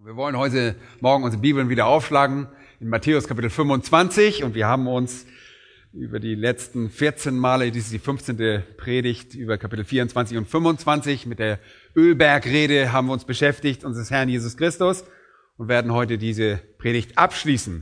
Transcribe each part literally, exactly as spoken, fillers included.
Wir wollen heute Morgen unsere Bibeln wieder aufschlagen in Matthäus Kapitel fünfundzwanzig und wir haben uns über die letzten vierzehn Male, dies ist die fünfzehnte Predigt über Kapitel vierundzwanzig und fünfundzwanzig, mit der Ölbergrede haben wir uns beschäftigt, unseres Herrn Jesus Christus, und werden heute diese Predigt abschließen.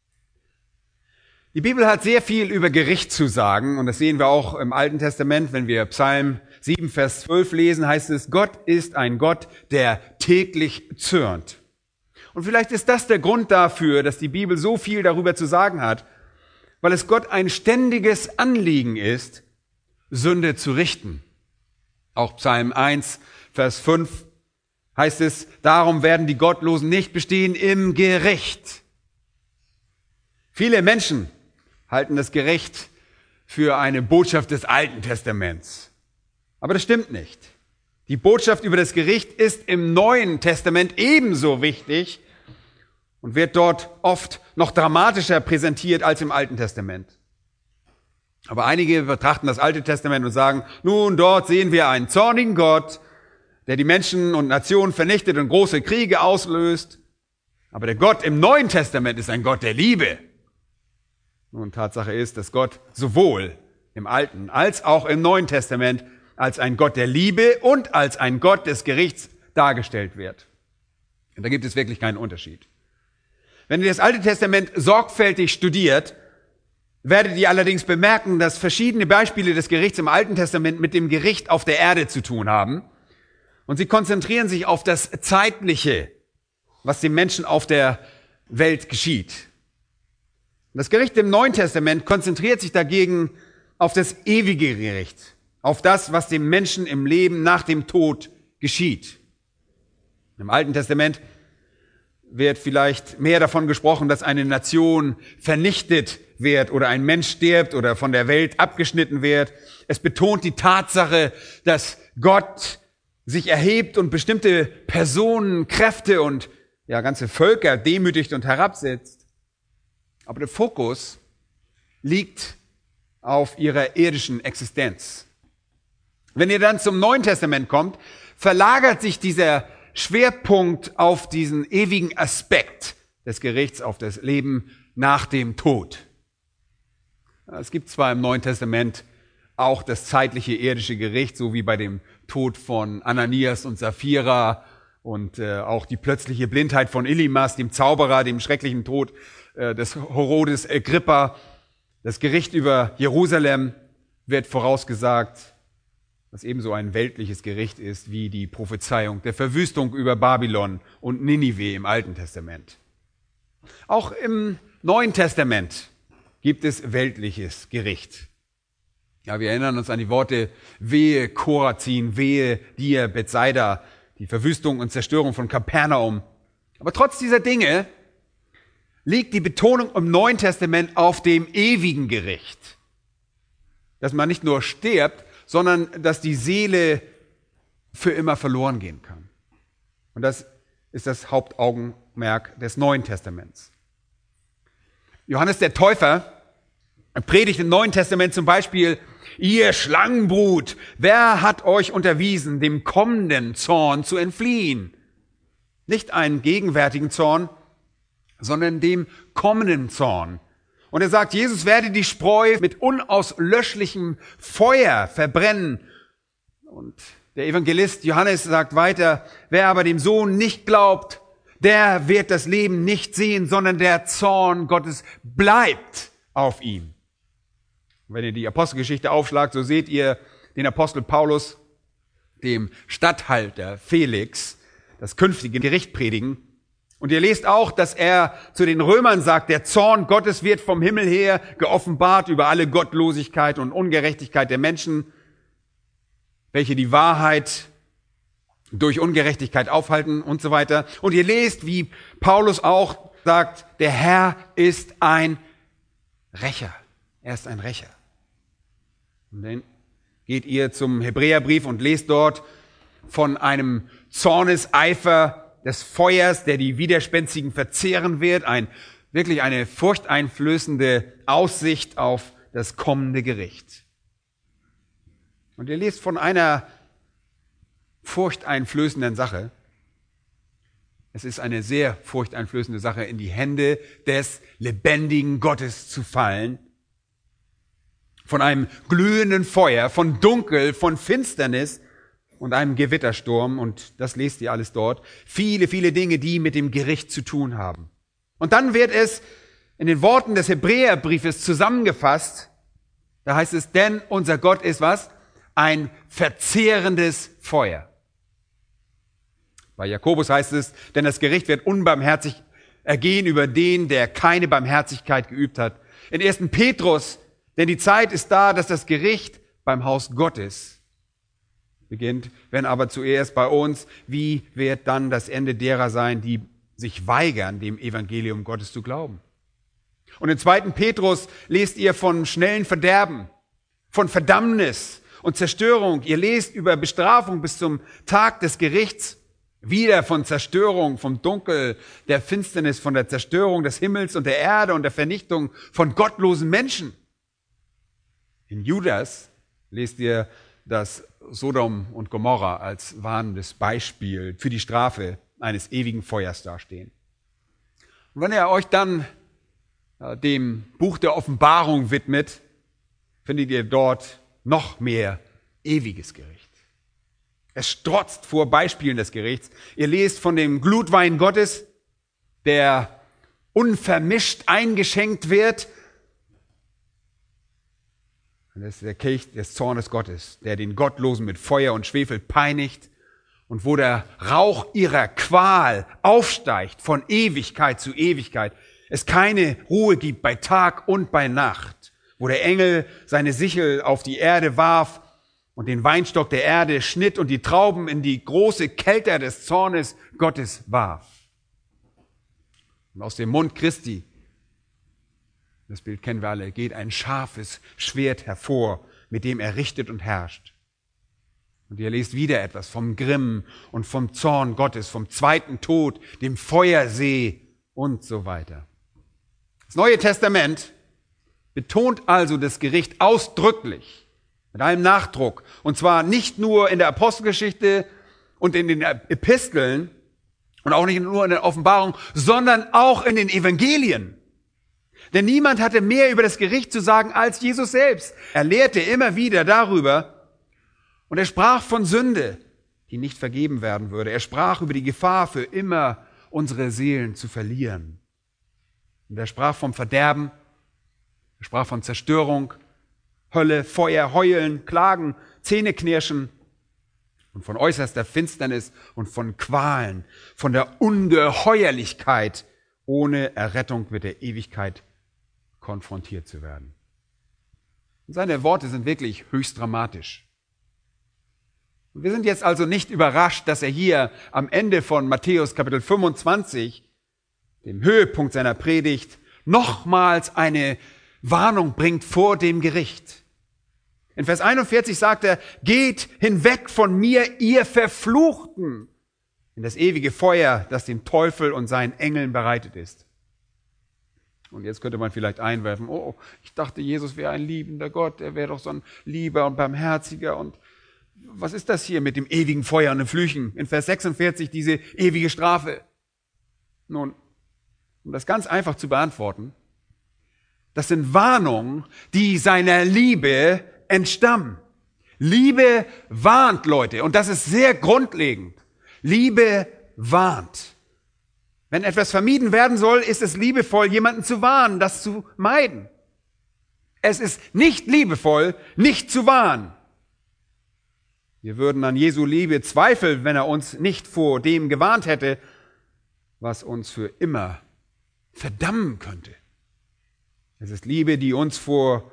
Die Bibel hat sehr viel über Gericht zu sagen und das sehen wir auch im Alten Testament, wenn wir Psalm sieben, Vers zwölf lesen, heißt es, Gott ist ein Gott, der täglich zürnt. Und vielleicht ist das der Grund dafür, dass die Bibel so viel darüber zu sagen hat, weil es Gott ein ständiges Anliegen ist, Sünde zu richten. Auch Psalm eins, Vers fünf heißt es, darum werden die Gottlosen nicht bestehen im Gericht. Viele Menschen halten das Gericht für eine Botschaft des Alten Testaments. Aber das stimmt nicht. Die Botschaft über das Gericht ist im Neuen Testament ebenso wichtig und wird dort oft noch dramatischer präsentiert als im Alten Testament. Aber einige betrachten das Alte Testament und sagen, nun, dort sehen wir einen zornigen Gott, der die Menschen und Nationen vernichtet und große Kriege auslöst. Aber der Gott im Neuen Testament ist ein Gott der Liebe. Nun, Tatsache ist, dass Gott sowohl im Alten als auch im Neuen Testament als ein Gott der Liebe und als ein Gott des Gerichts dargestellt wird. Und da gibt es wirklich keinen Unterschied. Wenn ihr das Alte Testament sorgfältig studiert, werdet ihr allerdings bemerken, dass verschiedene Beispiele des Gerichts im Alten Testament mit dem Gericht auf der Erde zu tun haben. Und sie konzentrieren sich auf das Zeitliche, was dem Menschen auf der Welt geschieht. Das Gericht im Neuen Testament konzentriert sich dagegen auf das ewige Gericht, auf das, was dem Menschen im Leben nach dem Tod geschieht. Im Alten Testament wird vielleicht mehr davon gesprochen, dass eine Nation vernichtet wird oder ein Mensch stirbt oder von der Welt abgeschnitten wird. Es betont die Tatsache, dass Gott sich erhebt und bestimmte Personen, Kräfte und ja, ganze Völker demütigt und herabsetzt. Aber der Fokus liegt auf ihrer irdischen Existenz. Wenn ihr dann zum Neuen Testament kommt, verlagert sich dieser Schwerpunkt auf diesen ewigen Aspekt des Gerichts, auf das Leben nach dem Tod. Es gibt zwar im Neuen Testament auch das zeitliche irdische Gericht, so wie bei dem Tod von Ananias und Sapphira und äh, auch die plötzliche Blindheit von Elimas, dem Zauberer, dem schrecklichen Tod äh, des Herodes Agrippa. Das Gericht über Jerusalem wird vorausgesagt, was ebenso ein weltliches Gericht ist wie die Prophezeiung der Verwüstung über Babylon und Ninive im Alten Testament. Auch im Neuen Testament gibt es weltliches Gericht. Ja, wir erinnern uns an die Worte, wehe Chorazin, wehe dir Bethsaida, die Verwüstung und Zerstörung von Kapernaum. Aber trotz dieser Dinge liegt die Betonung im Neuen Testament auf dem ewigen Gericht. Dass man nicht nur stirbt, sondern dass die Seele für immer verloren gehen kann. Und das ist das Hauptaugenmerk des Neuen Testaments. Johannes der Täufer predigt im Neuen Testament zum Beispiel, ihr Schlangenbrut, wer hat euch unterwiesen, dem kommenden Zorn zu entfliehen? Nicht einen gegenwärtigen Zorn, sondern dem kommenden Zorn. Und er sagt, Jesus werde die Spreu mit unauslöschlichem Feuer verbrennen. Und der Evangelist Johannes sagt weiter, wer aber dem Sohn nicht glaubt, der wird das Leben nicht sehen, sondern der Zorn Gottes bleibt auf ihm. Und wenn ihr die Apostelgeschichte aufschlagt, so seht ihr den Apostel Paulus, dem Statthalter Felix, das künftige Gericht predigen. Und ihr lest auch, dass er zu den Römern sagt, der Zorn Gottes wird vom Himmel her geoffenbart über alle Gottlosigkeit und Ungerechtigkeit der Menschen, welche die Wahrheit durch Ungerechtigkeit aufhalten und so weiter. Und ihr lest, wie Paulus auch sagt, der Herr ist ein Rächer. Er ist ein Rächer. Und dann geht ihr zum Hebräerbrief und lest dort von einem Zorneseifer des Feuers, der die Widerspenstigen verzehren wird, ein, wirklich eine furchteinflößende Aussicht auf das kommende Gericht. Und ihr lest von einer furchteinflößenden Sache. Es ist eine sehr furchteinflößende Sache, in die Hände des lebendigen Gottes zu fallen. Von einem glühenden Feuer, von Dunkel, von Finsternis und einem Gewittersturm. Und das lest ihr alles dort. Viele, viele Dinge, die mit dem Gericht zu tun haben. Und dann wird es in den Worten des Hebräerbriefes zusammengefasst. Da heißt es, denn unser Gott ist was? Ein verzehrendes Feuer. Bei Jakobus heißt es, denn das Gericht wird unbarmherzig ergehen über den, der keine Barmherzigkeit geübt hat. In ersten Petrus, denn die Zeit ist da, dass das Gericht beim Haus Gottes beginnt, wenn aber zuerst bei uns, wie wird dann das Ende derer sein, die sich weigern, dem Evangelium Gottes zu glauben? Und in zweiten Petrus lest ihr von schnellen Verderben, von Verdammnis und Zerstörung. Ihr lest über Bestrafung bis zum Tag des Gerichts. Wieder von Zerstörung, vom Dunkel, der Finsternis, von der Zerstörung des Himmels und der Erde und der Vernichtung von gottlosen Menschen. In Judas lest ihr, dass Sodom und Gomorra als warnendes Beispiel für die Strafe eines ewigen Feuers dastehen. Und wenn ihr euch dann äh, dem Buch der Offenbarung widmet, findet ihr dort noch mehr ewiges Gericht. Es strotzt vor Beispielen des Gerichts. Ihr lest von dem Glutwein Gottes, der unvermischt eingeschenkt wird. Das ist der Kelch des Zornes Gottes, der den Gottlosen mit Feuer und Schwefel peinigt und wo der Rauch ihrer Qual aufsteigt von Ewigkeit zu Ewigkeit. Es keine Ruhe gibt bei Tag und bei Nacht, wo der Engel seine Sichel auf die Erde warf und den Weinstock der Erde schnitt und die Trauben in die große Kelter des Zornes Gottes warf. Und aus dem Mund Christi, das Bild kennen wir alle, geht ein scharfes Schwert hervor, mit dem er richtet und herrscht. Und ihr lest wieder etwas vom Grimm und vom Zorn Gottes, vom zweiten Tod, dem Feuersee und so weiter. Das Neue Testament betont also das Gericht ausdrücklich, mit allem Nachdruck. Und zwar nicht nur in der Apostelgeschichte und in den Episteln und auch nicht nur in der Offenbarung, sondern auch in den Evangelien. Denn niemand hatte mehr über das Gericht zu sagen als Jesus selbst. Er lehrte immer wieder darüber und er sprach von Sünde, die nicht vergeben werden würde. Er sprach über die Gefahr, für immer unsere Seelen zu verlieren. Und er sprach vom Verderben, er sprach von Zerstörung, Hölle, Feuer, Heulen, Klagen, Zähneknirschen und von äußerster Finsternis und von Qualen, von der Ungeheuerlichkeit, ohne Errettung mit der Ewigkeit konfrontiert zu werden. Und seine Worte sind wirklich höchst dramatisch. Und wir sind jetzt also nicht überrascht, dass er hier am Ende von Matthäus Kapitel fünfundzwanzig, dem Höhepunkt seiner Predigt, nochmals eine Warnung bringt vor dem Gericht. In Vers einundvierzig sagt er, geht hinweg von mir, ihr Verfluchten, in das ewige Feuer, das dem Teufel und seinen Engeln bereitet ist. Und jetzt könnte man vielleicht einwerfen, oh, ich dachte, Jesus wäre ein liebender Gott, er wäre doch so ein lieber und barmherziger. Und was ist das hier mit dem ewigen Feuer und den Flüchen? In Vers sechsundvierzig diese ewige Strafe. Nun, um das ganz einfach zu beantworten, das sind Warnungen, die seiner Liebe entstammen. Liebe warnt, Leute, und das ist sehr grundlegend. Liebe warnt. Wenn etwas vermieden werden soll, ist es liebevoll, jemanden zu warnen, das zu meiden. Es ist nicht liebevoll, nicht zu warnen. Wir würden an Jesu Liebe zweifeln, wenn er uns nicht vor dem gewarnt hätte, was uns für immer verdammen könnte. Es ist Liebe, die uns vor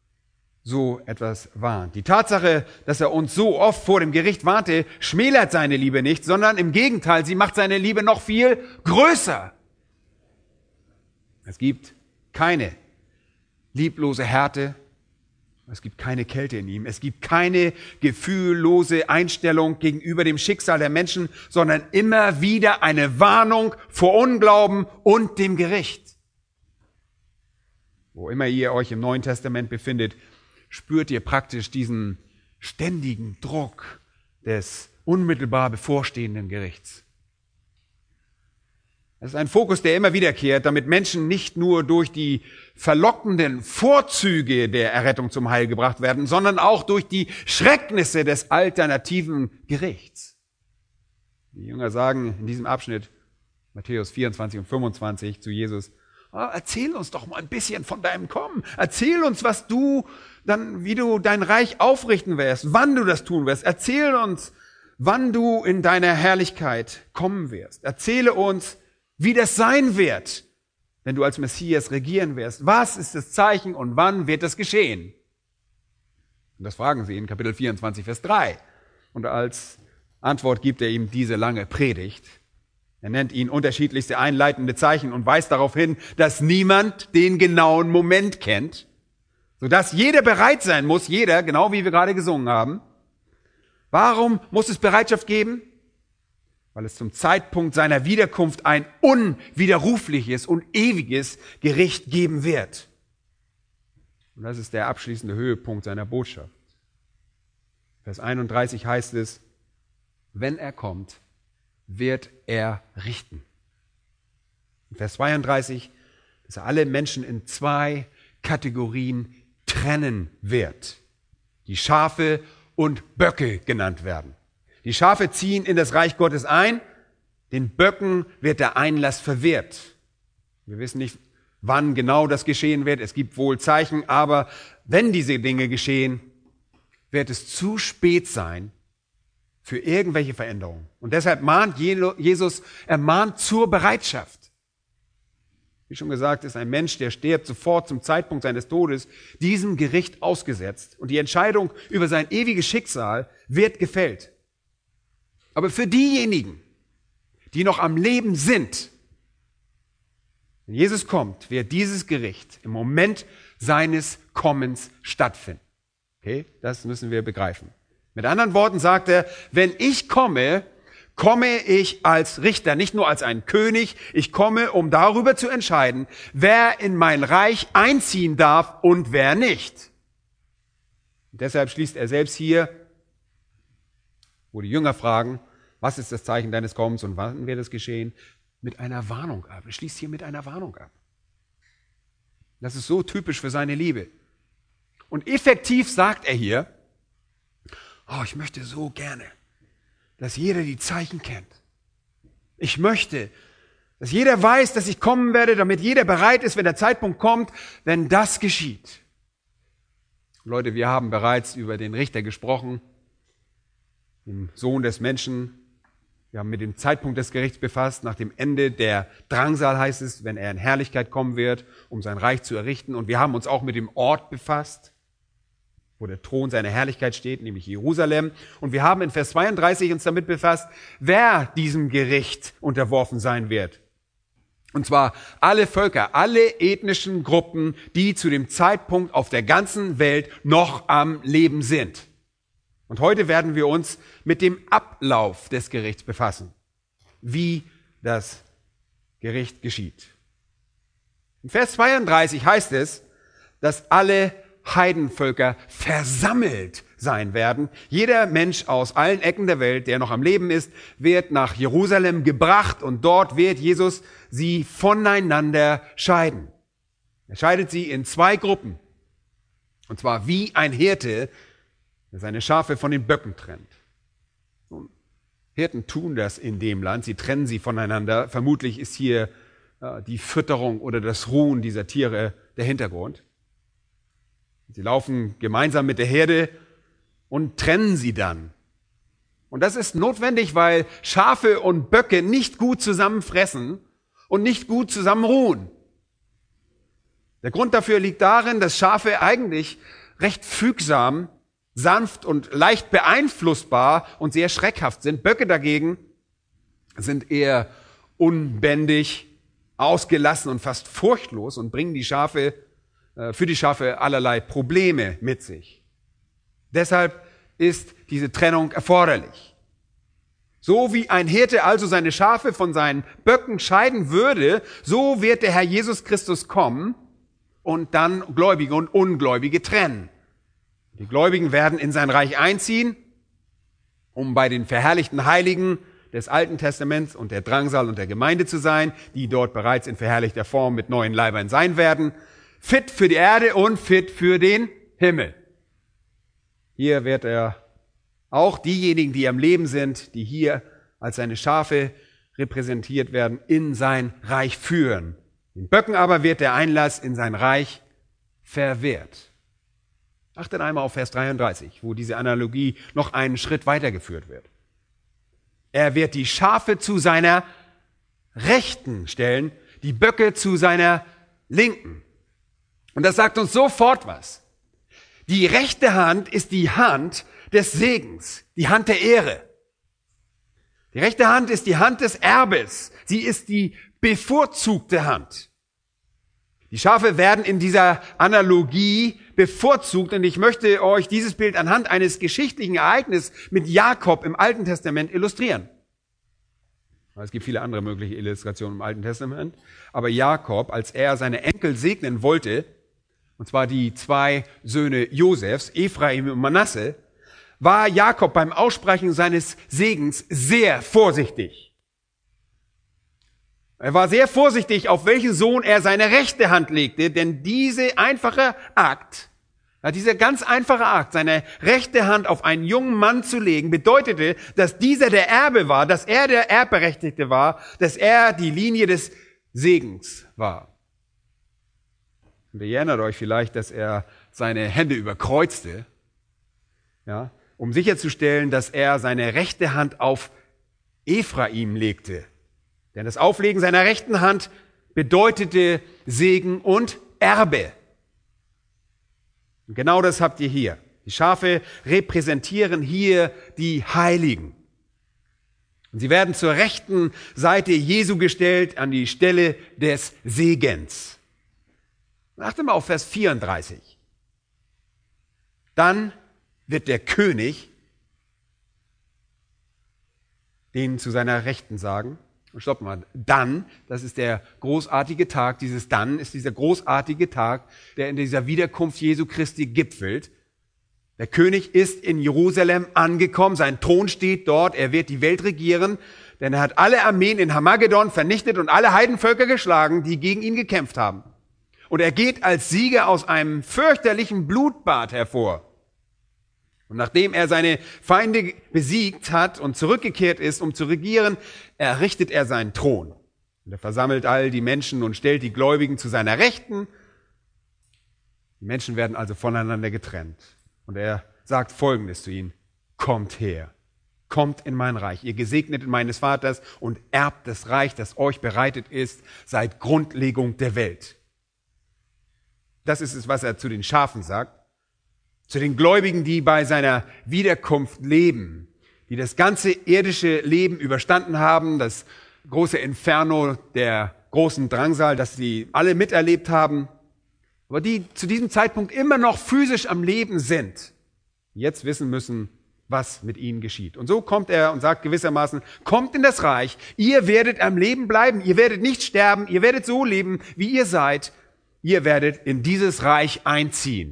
so etwas warnt. Die Tatsache, dass er uns so oft vor dem Gericht warnte, schmälert seine Liebe nicht, sondern im Gegenteil, sie macht seine Liebe noch viel größer. Es gibt keine lieblose Härte, es gibt keine Kälte in ihm, es gibt keine gefühllose Einstellung gegenüber dem Schicksal der Menschen, sondern immer wieder eine Warnung vor Unglauben und dem Gericht. Wo immer ihr euch im Neuen Testament befindet, spürt ihr praktisch diesen ständigen Druck des unmittelbar bevorstehenden Gerichts. Das ist ein Fokus, der immer wiederkehrt, damit Menschen nicht nur durch die verlockenden Vorzüge der Errettung zum Heil gebracht werden, sondern auch durch die Schrecknisse des alternativen Gerichts. Die Jünger sagen in diesem Abschnitt, Matthäus vierundzwanzig und fünfundzwanzig, zu Jesus, oh, erzähl uns doch mal ein bisschen von deinem Kommen. Erzähl uns, was du dann, wie du dein Reich aufrichten wirst, wann du das tun wirst. Erzähl uns, wann du in deiner Herrlichkeit kommen wirst. Erzähle uns, wie das sein wird, wenn du als Messias regieren wirst. Was ist das Zeichen und wann wird das geschehen? Und das fragen sie in Kapitel vierundzwanzig, Vers drei. Und als Antwort gibt er ihm diese lange Predigt. Er nennt ihnen unterschiedlichste einleitende Zeichen und weist darauf hin, dass niemand den genauen Moment kennt, sodass jeder bereit sein muss, jeder, genau wie wir gerade gesungen haben. Warum muss es Bereitschaft geben? Weil es zum Zeitpunkt seiner Wiederkunft ein unwiderrufliches und ewiges Gericht geben wird. Und das ist der abschließende Höhepunkt seiner Botschaft. Vers einunddreißig heißt es, wenn er kommt, wird er richten. Vers zweiunddreißig, dass er alle Menschen in zwei Kategorien trennen wird. Die Schafe und Böcke genannt werden. Die Schafe ziehen in das Reich Gottes ein, den Böcken wird der Einlass verwehrt. Wir wissen nicht, wann genau das geschehen wird, es gibt wohl Zeichen, aber wenn diese Dinge geschehen, wird es zu spät sein für irgendwelche Veränderungen. Und deshalb mahnt Jesus, er mahnt zur Bereitschaft. Wie schon gesagt, ist ein Mensch, der stirbt, sofort zum Zeitpunkt seines Todes diesem Gericht ausgesetzt. Und die Entscheidung über sein ewiges Schicksal wird gefällt. Aber für diejenigen, die noch am Leben sind, wenn Jesus kommt, wird dieses Gericht im Moment seines Kommens stattfinden. Okay, das müssen wir begreifen. Mit anderen Worten sagt er, wenn ich komme, komme ich als Richter, nicht nur als ein König, ich komme, um darüber zu entscheiden, wer in mein Reich einziehen darf und wer nicht. Und deshalb schließt er selbst hier, wo die Jünger fragen, was ist das Zeichen deines Kommens und wann wird es geschehen, mit einer Warnung ab. Er schließt hier mit einer Warnung ab. Das ist so typisch für seine Liebe. Und effektiv sagt er hier, oh, ich möchte so gerne, dass jeder die Zeichen kennt. Ich möchte, dass jeder weiß, dass ich kommen werde, damit jeder bereit ist, wenn der Zeitpunkt kommt, wenn das geschieht. Leute, wir haben bereits über den Richter gesprochen, den Sohn des Menschen. Wir haben mit dem Zeitpunkt des Gerichts befasst, nach dem Ende der Drangsal heißt es, wenn er in Herrlichkeit kommen wird, um sein Reich zu errichten. Und wir haben uns auch mit dem Ort befasst, wo der Thron seiner Herrlichkeit steht, nämlich Jerusalem. Und wir haben in Vers zweiunddreißig uns damit befasst, wer diesem Gericht unterworfen sein wird. Und zwar alle Völker, alle ethnischen Gruppen, die zu dem Zeitpunkt auf der ganzen Welt noch am Leben sind. Und heute werden wir uns mit dem Ablauf des Gerichts befassen, wie das Gericht geschieht. In Vers zweiunddreißig heißt es, dass alle Heidenvölker versammelt sein werden. Jeder Mensch aus allen Ecken der Welt, der noch am Leben ist, wird nach Jerusalem gebracht und dort wird Jesus sie voneinander scheiden. Er scheidet sie in zwei Gruppen. Und zwar wie ein Hirte, der seine Schafe von den Böcken trennt. Nun, Hirten tun das in dem Land, sie trennen sie voneinander. Vermutlich ist hier äh, die Fütterung oder das Ruhen dieser Tiere der Hintergrund. Sie laufen gemeinsam mit der Herde und trennen sie dann. Und das ist notwendig, weil Schafe und Böcke nicht gut zusammen fressen und nicht gut zusammen ruhen. Der Grund dafür liegt darin, dass Schafe eigentlich recht fügsam, sanft und leicht beeinflussbar und sehr schreckhaft sind. Böcke dagegen sind eher unbändig, ausgelassen und fast furchtlos und bringen die Schafe, äh, für die Schafe allerlei Probleme mit sich. Deshalb ist diese Trennung erforderlich. So wie ein Hirte also seine Schafe von seinen Böcken scheiden würde, so wird der Herr Jesus Christus kommen und dann Gläubige und Ungläubige trennen. Die Gläubigen werden in sein Reich einziehen, um bei den verherrlichten Heiligen des Alten Testaments und der Drangsal und der Gemeinde zu sein, die dort bereits in verherrlichter Form mit neuen Leibern sein werden. Fit für die Erde und fit für den Himmel. Hier wird er auch diejenigen, die am Leben sind, die hier als seine Schafe repräsentiert werden, in sein Reich führen. Den Böcken aber wird der Einlass in sein Reich verwehrt. Achtet einmal auf Vers dreiunddreißig, wo diese Analogie noch einen Schritt weitergeführt wird. Er wird die Schafe zu seiner Rechten stellen, die Böcke zu seiner Linken. Und das sagt uns sofort was. Die rechte Hand ist die Hand des Segens, die Hand der Ehre. Die rechte Hand ist die Hand des Erbes. Sie ist die bevorzugte Hand. Die Schafe werden in dieser Analogie bevorzugt und ich möchte euch dieses Bild anhand eines geschichtlichen Ereignisses mit Jakob im Alten Testament illustrieren. Es gibt viele andere mögliche Illustrationen im Alten Testament, aber Jakob, als er seine Enkel segnen wollte, und zwar die zwei Söhne Josefs, Ephraim und Manasse, war Jakob beim Aussprechen seines Segens sehr vorsichtig. Er war sehr vorsichtig, auf welchen Sohn er seine rechte Hand legte, denn diese einfache Akt, ja, dieser ganz einfache Akt, seine rechte Hand auf einen jungen Mann zu legen, bedeutete, dass dieser der Erbe war, dass er der Erbberechtigte war, dass er die Linie des Segens war. Und ihr erinnert euch vielleicht, dass er seine Hände überkreuzte, ja, um sicherzustellen, dass er seine rechte Hand auf Ephraim legte. Denn das Auflegen seiner rechten Hand bedeutete Segen und Erbe. Und genau das habt ihr hier. Die Schafe repräsentieren hier die Heiligen. Und sie werden zur rechten Seite Jesu gestellt, an die Stelle des Segens. Achtet mal auf Vers vierunddreißig. Dann wird der König denen zu seiner Rechten sagen, und stopp mal, dann, das ist der großartige Tag, dieses dann ist dieser großartige Tag, der in dieser Wiederkunft Jesu Christi gipfelt. Der König ist in Jerusalem angekommen, sein Thron steht dort, er wird die Welt regieren, denn er hat alle Armeen in Hamagedon vernichtet und alle Heidenvölker geschlagen, die gegen ihn gekämpft haben. Und er geht als Sieger aus einem fürchterlichen Blutbad hervor. Und nachdem er seine Feinde besiegt hat und zurückgekehrt ist, um zu regieren, errichtet er seinen Thron. Und er versammelt all die Menschen und stellt die Gläubigen zu seiner Rechten. Die Menschen werden also voneinander getrennt. Und er sagt Folgendes zu ihnen: Kommt her, kommt in mein Reich, ihr Gesegneten meines Vaters, und erbt das Reich, das euch bereitet ist, seit Grundlegung der Welt. Das ist es, was er zu den Schafen sagt. Zu den Gläubigen, die bei seiner Wiederkunft leben, die das ganze irdische Leben überstanden haben, das große Inferno der großen Drangsal, das sie alle miterlebt haben, aber die zu diesem Zeitpunkt immer noch physisch am Leben sind, jetzt wissen müssen, was mit ihnen geschieht. Und so kommt er und sagt gewissermaßen: Kommt in das Reich, ihr werdet am Leben bleiben, ihr werdet nicht sterben, ihr werdet so leben, wie ihr seid, ihr werdet in dieses Reich einziehen.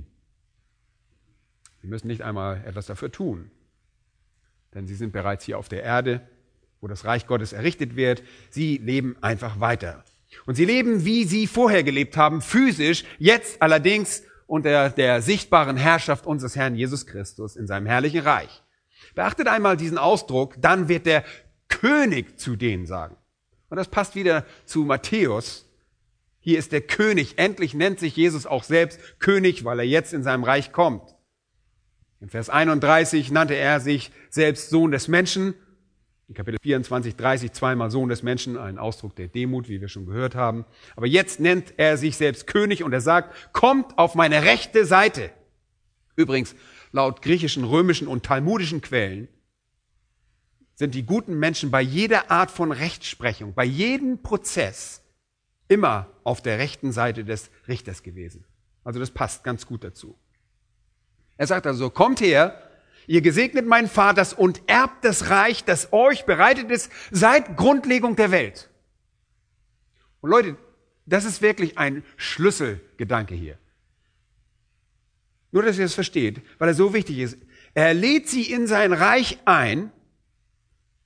Sie müssen nicht einmal etwas dafür tun, denn sie sind bereits hier auf der Erde, wo das Reich Gottes errichtet wird. Sie leben einfach weiter. Und sie leben, wie sie vorher gelebt haben, physisch, jetzt allerdings unter der sichtbaren Herrschaft unseres Herrn Jesus Christus in seinem herrlichen Reich. Beachtet einmal diesen Ausdruck: Dann wird der König zu denen sagen. Und das passt wieder zu Matthäus. Hier ist der König. Endlich nennt sich Jesus auch selbst König, weil er jetzt in seinem Reich kommt. In Vers einunddreißig nannte er sich selbst Sohn des Menschen. In Kapitel vierundzwanzig, dreißig zweimal Sohn des Menschen, ein Ausdruck der Demut, wie wir schon gehört haben. Aber jetzt nennt er sich selbst König und er sagt: Kommt auf meine rechte Seite. Übrigens, laut griechischen, römischen und talmudischen Quellen sind die guten Menschen bei jeder Art von Rechtsprechung, bei jedem Prozess immer auf der rechten Seite des Richters gewesen. Also das passt ganz gut dazu. Er sagt also: Kommt her, ihr gesegnet meinen Vaters, und erbt das Reich, das euch bereitet ist seit Grundlegung der Welt. Und Leute, das ist wirklich ein Schlüsselgedanke hier. Nur, dass ihr es versteht, weil er so wichtig ist. Er lädt sie in sein Reich ein,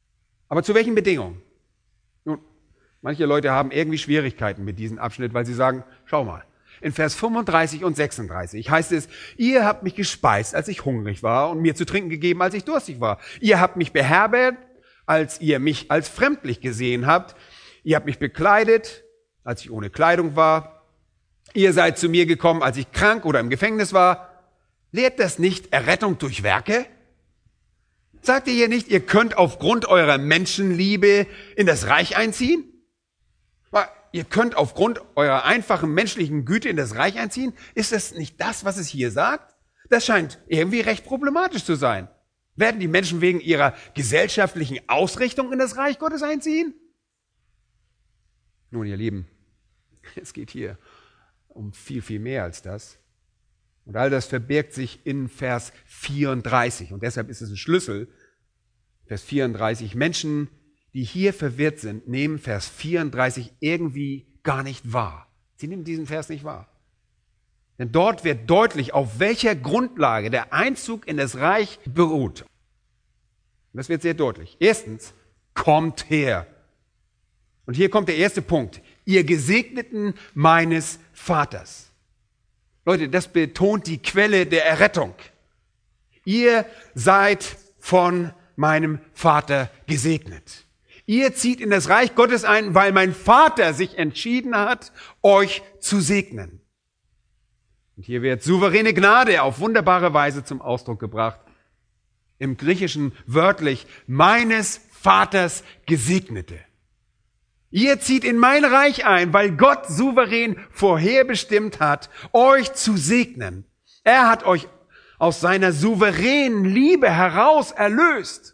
Aber zu welchen Bedingungen? Nun, manche Leute haben irgendwie Schwierigkeiten mit diesem Abschnitt, weil sie sagen, schau mal, in Vers fünfunddreißig und sechsunddreißig heißt es, ihr habt mich gespeist, als ich hungrig war und mir zu trinken gegeben, als ich durstig war. Ihr habt mich beherbergt, als ihr mich als fremdlich gesehen habt. Ihr habt mich bekleidet, als ich ohne Kleidung war. Ihr seid zu mir gekommen, als ich krank oder im Gefängnis war. Lehrt das nicht Errettung durch Werke? Sagt ihr hier nicht, ihr könnt aufgrund eurer Menschenliebe in das Reich einziehen? Ihr könnt aufgrund eurer einfachen menschlichen Güte in das Reich einziehen? Ist das nicht das, was es hier sagt? Das scheint irgendwie recht problematisch zu sein. Werden die Menschen wegen ihrer gesellschaftlichen Ausrichtung in das Reich Gottes einziehen? Nun, ihr Lieben, es geht hier um viel, viel mehr als das. Und all das verbirgt sich in Vers vierunddreißig. Und deshalb ist es ein Schlüssel. Vers vierunddreißig. Menschen, die hier verwirrt sind, nehmen Vers vierunddreißig irgendwie gar nicht wahr. Sie nehmen diesen Vers nicht wahr. Denn dort wird deutlich, auf welcher Grundlage der Einzug in das Reich beruht. Und das wird sehr deutlich. Erstens, kommt her. Und hier kommt der erste Punkt. Ihr Gesegneten meines Vaters. Leute, das betont die Quelle der Errettung. Ihr seid von meinem Vater gesegnet. Ihr zieht in das Reich Gottes ein, weil mein Vater sich entschieden hat, euch zu segnen. Und hier wird souveräne Gnade auf wunderbare Weise zum Ausdruck gebracht. Im Griechischen wörtlich, meines Vaters Gesegnete. Ihr zieht in mein Reich ein, weil Gott souverän vorherbestimmt hat, euch zu segnen. Er hat euch aus seiner souveränen Liebe heraus erlöst.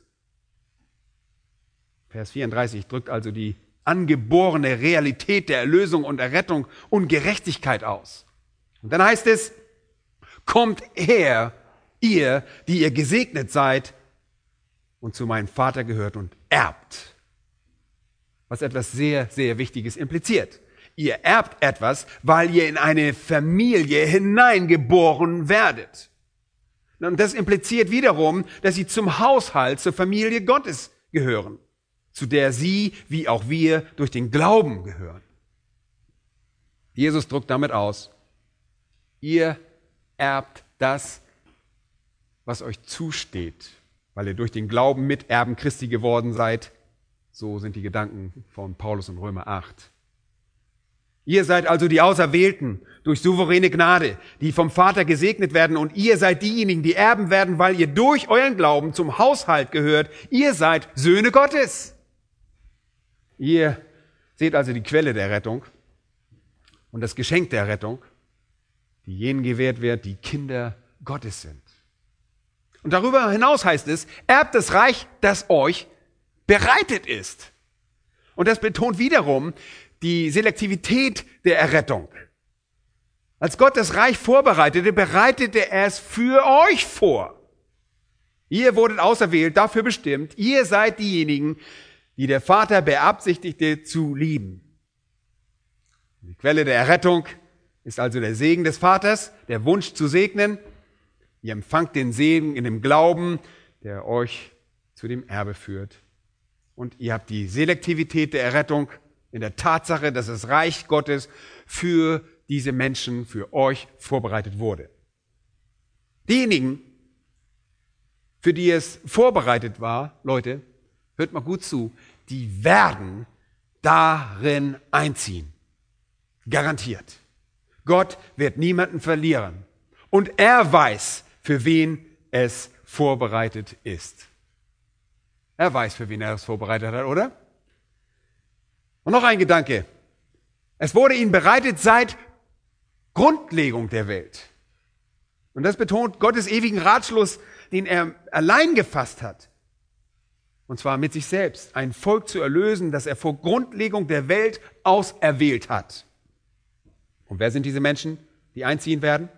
Vers vierunddreißig drückt also die angeborene Realität der Erlösung und Errettung und Gerechtigkeit aus. Und dann heißt es, kommt her, ihr, die ihr gesegnet seid und zu meinem Vater gehört und erbt. Was etwas sehr, sehr Wichtiges impliziert. Ihr erbt etwas, weil ihr in eine Familie hineingeboren werdet. Und das impliziert wiederum, dass sie zum Haushalt, zur Familie Gottes gehören, zu der sie, wie auch wir, durch den Glauben gehören. Jesus drückt damit aus, ihr erbt das, was euch zusteht, weil ihr durch den Glauben Miterben Christi geworden seid. So sind die Gedanken von Paulus in Römer acht. Ihr seid also die Auserwählten durch souveräne Gnade, die vom Vater gesegnet werden, und ihr seid diejenigen, die erben werden, weil ihr durch euren Glauben zum Haushalt gehört. Ihr seid Söhne Gottes. Ihr seht also die Quelle der Rettung und das Geschenk der Rettung, die jenen gewährt wird, die Kinder Gottes sind. Und darüber hinaus heißt es, erbt das Reich, das euch bereitet ist. Und das betont wiederum die Selektivität der Errettung. Als Gott das Reich vorbereitete, bereitete er es für euch vor. Ihr wurdet auserwählt, dafür bestimmt, ihr seid diejenigen, die der Vater beabsichtigte zu lieben. Die Quelle der Errettung ist also der Segen des Vaters, der Wunsch zu segnen. Ihr empfangt den Segen in dem Glauben, der euch zu dem Erbe führt. Und ihr habt die Selektivität der Errettung in der Tatsache, dass das Reich Gottes für diese Menschen, für euch vorbereitet wurde. Diejenigen, für die es vorbereitet war, Leute, hört mal gut zu, die werden darin einziehen. Garantiert. Gott wird niemanden verlieren. Und er weiß, für wen es vorbereitet ist. Er weiß, für wen er es vorbereitet hat, oder? Und noch ein Gedanke. Es wurde ihnen bereitet seit Grundlegung der Welt. Und das betont Gottes ewigen Ratschluss, den er allein gefasst hat. Und zwar mit sich selbst, ein Volk zu erlösen, das er vor Grundlegung der Welt auserwählt hat. Und wer sind diese Menschen, die einziehen werden?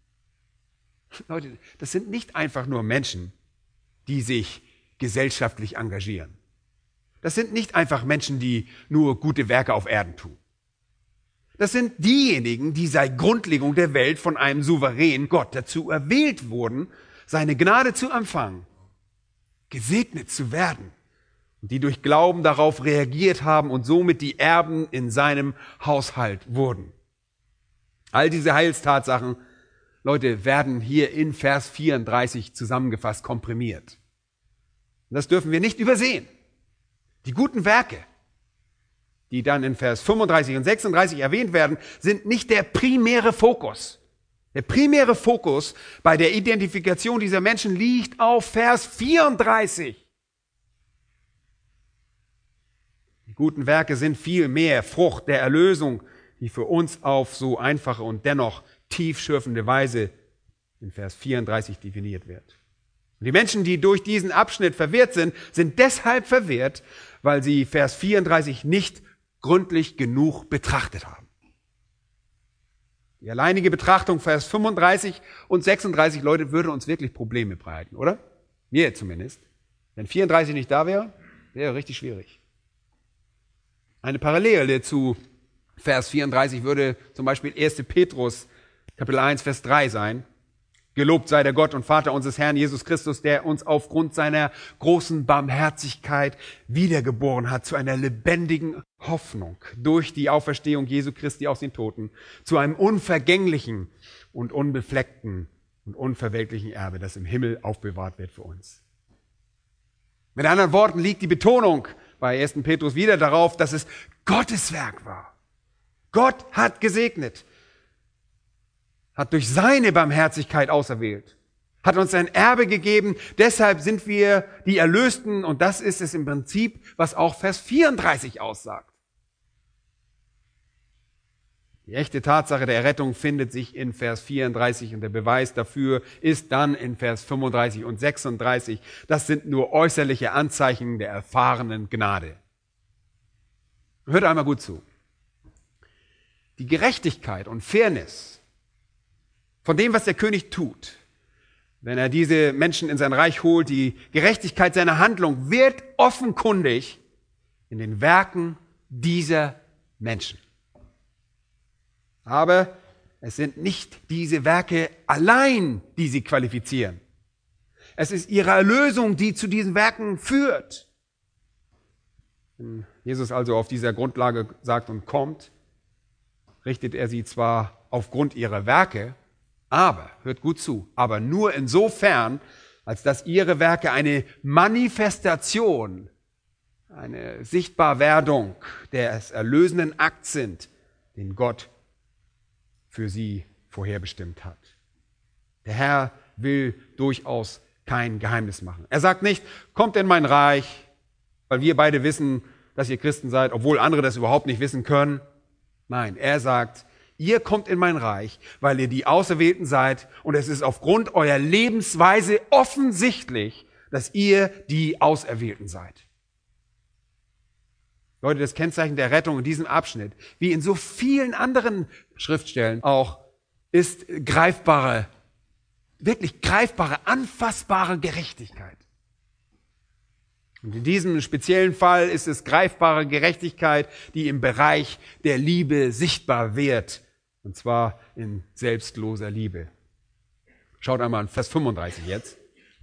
Leute, das sind nicht einfach nur Menschen, die sich gesellschaftlich engagieren. Das sind nicht einfach Menschen, die nur gute Werke auf Erden tun. Das sind diejenigen, die seit Grundlegung der Welt von einem souveränen Gott dazu erwählt wurden, seine Gnade zu empfangen, gesegnet zu werden die durch Glauben darauf reagiert haben und somit die Erben in seinem Haushalt wurden. All diese Heilstatsachen, Leute, werden hier in Vers vierunddreißig zusammengefasst, komprimiert. Und das dürfen wir nicht übersehen. Die guten Werke, die dann in Vers fünfunddreißig und sechsunddreißig erwähnt werden, sind nicht der primäre Fokus. Der primäre Fokus bei der Identifikation dieser Menschen liegt auf Vers vierunddreißig. Die guten Werke sind viel mehr Frucht der Erlösung, die für uns auf so einfache und dennoch tiefschürfende Weise in Vers vierunddreißig definiert wird. Und die Menschen, die durch diesen Abschnitt verwirrt sind, sind deshalb verwirrt, weil sie Vers vierunddreißig nicht gründlich genug betrachtet haben. Die alleinige Betrachtung Vers fünfunddreißig und sechsunddreißig, Leute, würde uns wirklich Probleme bereiten, oder? Mir zumindest. Wenn vierunddreißig nicht da wäre, wäre richtig schwierig. Eine Parallele zu Vers vierunddreißig würde zum Beispiel erster Petrus, Kapitel eins, Vers drei sein. Gelobt sei der Gott und Vater unseres Herrn Jesus Christus, der uns aufgrund seiner großen Barmherzigkeit wiedergeboren hat zu einer lebendigen Hoffnung durch die Auferstehung Jesu Christi aus den Toten, zu einem unvergänglichen und unbefleckten und unverwelklichen Erbe, das im Himmel aufbewahrt wird für uns. Mit anderen Worten liegt die Betonung bei erster Petrus wieder darauf, dass es Gottes Werk war. Gott hat gesegnet, hat durch seine Barmherzigkeit auserwählt, hat uns ein Erbe gegeben, deshalb sind wir die Erlösten und das ist es im Prinzip, was auch Vers vierunddreißig aussagt. Die echte Tatsache der Errettung findet sich in Vers vierunddreißig und der Beweis dafür ist dann in Vers fünfunddreißig und sechsunddreißig. Das sind nur äußerliche Anzeichen der erfahrenen Gnade. Hört einmal gut zu. Die Gerechtigkeit und Fairness von dem, was der König tut, wenn er diese Menschen in sein Reich holt, die Gerechtigkeit seiner Handlung wird offenkundig in den Werken dieser Menschen. Aber es sind nicht diese Werke allein, die sie qualifizieren. Es ist ihre Erlösung, die zu diesen Werken führt. Wenn Jesus also auf dieser Grundlage sagt und kommt, richtet er sie zwar aufgrund ihrer Werke, aber, hört gut zu, aber nur insofern, als dass ihre Werke eine Manifestation, eine Sichtbarwerdung des erlösenden Akts sind, den Gott für sie vorherbestimmt hat. Der Herr will durchaus kein Geheimnis machen. Er sagt nicht, kommt in mein Reich, weil wir beide wissen, dass ihr Christen seid, obwohl andere das überhaupt nicht wissen können. Nein, er sagt, ihr kommt in mein Reich, weil ihr die Auserwählten seid und es ist aufgrund eurer Lebensweise offensichtlich, dass ihr die Auserwählten seid. Leute, das Kennzeichen der Rettung in diesem Abschnitt, wie in so vielen anderen Schriftstellen auch, ist greifbare, wirklich greifbare, anfassbare Gerechtigkeit. Und in diesem speziellen Fall ist es greifbare Gerechtigkeit, die im Bereich der Liebe sichtbar wird. Und zwar in selbstloser Liebe. Schaut einmal an Vers fünfunddreißig jetzt.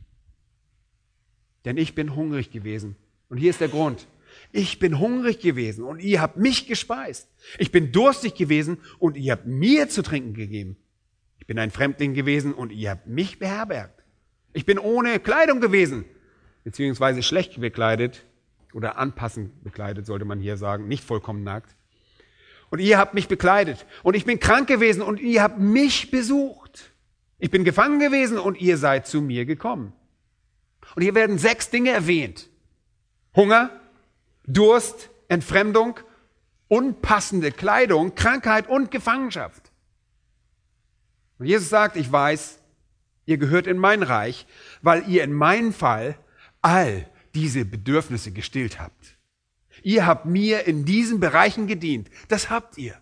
Denn ich bin hungrig gewesen. Und hier ist der Grund. Ich bin hungrig gewesen und ihr habt mich gespeist. Ich bin durstig gewesen und ihr habt mir zu trinken gegeben. Ich bin ein Fremdling gewesen und ihr habt mich beherbergt. Ich bin ohne Kleidung gewesen, beziehungsweise schlecht bekleidet oder anpassend bekleidet, sollte man hier sagen, nicht vollkommen nackt. Und ihr habt mich bekleidet. Und ich bin krank gewesen und ihr habt mich besucht. Ich bin gefangen gewesen und ihr seid zu mir gekommen. Und hier werden sechs Dinge erwähnt. Hunger, Durst, Entfremdung, unpassende Kleidung, Krankheit und Gefangenschaft. Und Jesus sagt, ich weiß, ihr gehört in mein Reich, weil ihr in meinem Fall all diese Bedürfnisse gestillt habt. Ihr habt mir in diesen Bereichen gedient. Das habt ihr.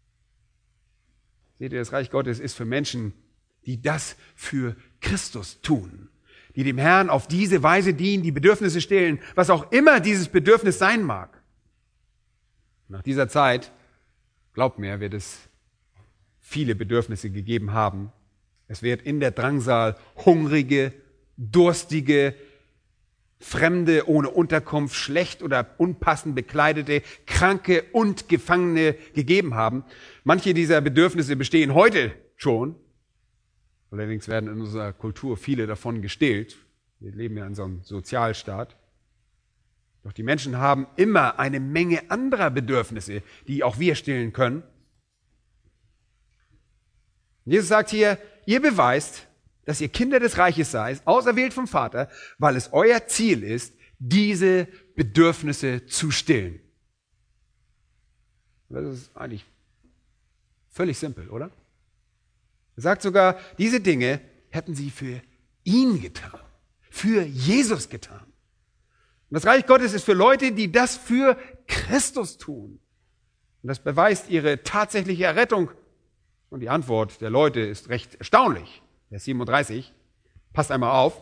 Seht ihr, das Reich Gottes ist für Menschen, die das für Christus tun, die dem Herrn auf diese Weise dienen, die Bedürfnisse stillen, was auch immer dieses Bedürfnis sein mag. Nach dieser Zeit, glaubt mir, wird es viele Bedürfnisse gegeben haben. Es wird in der Drangsal hungrige, durstige, Fremde ohne Unterkunft, schlecht oder unpassend bekleidete, Kranke und Gefangene gegeben haben. Manche dieser Bedürfnisse bestehen heute schon. Allerdings werden in unserer Kultur viele davon gestillt. Wir leben ja in so einem Sozialstaat. Doch die Menschen haben immer eine Menge anderer Bedürfnisse, die auch wir stillen können. Jesus sagt hier, ihr beweist, dass ihr Kinder des Reiches seid, auserwählt vom Vater, weil es euer Ziel ist, diese Bedürfnisse zu stillen. Das ist eigentlich völlig simpel, oder? Er sagt sogar, diese Dinge hätten sie für ihn getan, für Jesus getan. Und das Reich Gottes ist für Leute, die das für Christus tun. Und das beweist ihre tatsächliche Errettung. Und die Antwort der Leute ist recht erstaunlich. Vers siebenunddreißig, passt einmal auf.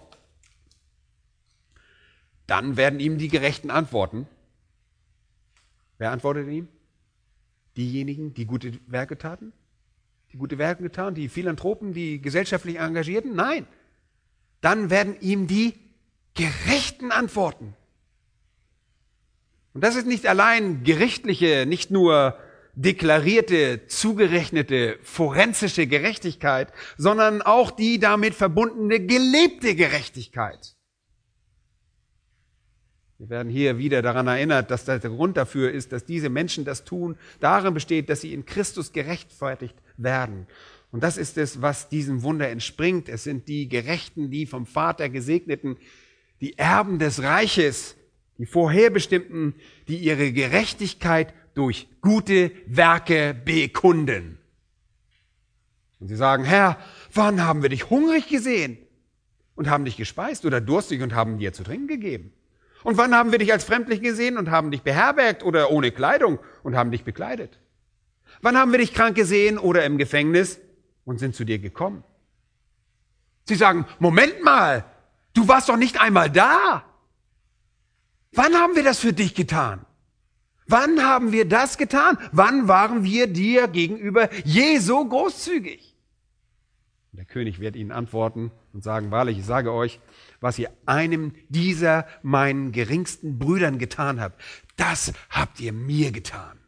Dann werden ihm die Gerechten antworten. Wer antwortet ihm? Diejenigen, die gute Werke taten? Die gute Werke getan? Die Philanthropen, die gesellschaftlich Engagierten? Nein. Dann werden ihm die Gerechten antworten. Und das ist nicht allein gerichtliche, nicht nur deklarierte, zugerechnete, forensische Gerechtigkeit, sondern auch die damit verbundene gelebte Gerechtigkeit. Wir werden hier wieder daran erinnert, dass der Grund dafür ist, dass diese Menschen das tun, darin besteht, dass sie in Christus gerechtfertigt werden. Und das ist es, was diesem Wunder entspringt. Es sind die Gerechten, die vom Vater Gesegneten, die Erben des Reiches, die Vorherbestimmten, die ihre Gerechtigkeit durch gute Werke bekunden. Und sie sagen, Herr, wann haben wir dich hungrig gesehen und haben dich gespeist oder durstig und haben dir zu trinken gegeben? Und wann haben wir dich als Fremdling gesehen und haben dich beherbergt oder ohne Kleidung und haben dich bekleidet? Wann haben wir dich krank gesehen oder im Gefängnis und sind zu dir gekommen? Sie sagen, Moment mal, du warst doch nicht einmal da. Wann haben wir das für dich getan? Wann haben wir das getan? Wann waren wir dir gegenüber je so großzügig? Der König wird ihnen antworten und sagen, wahrlich, ich sage euch, was ihr einem dieser meinen geringsten Brüdern getan habt, das habt ihr mir getan.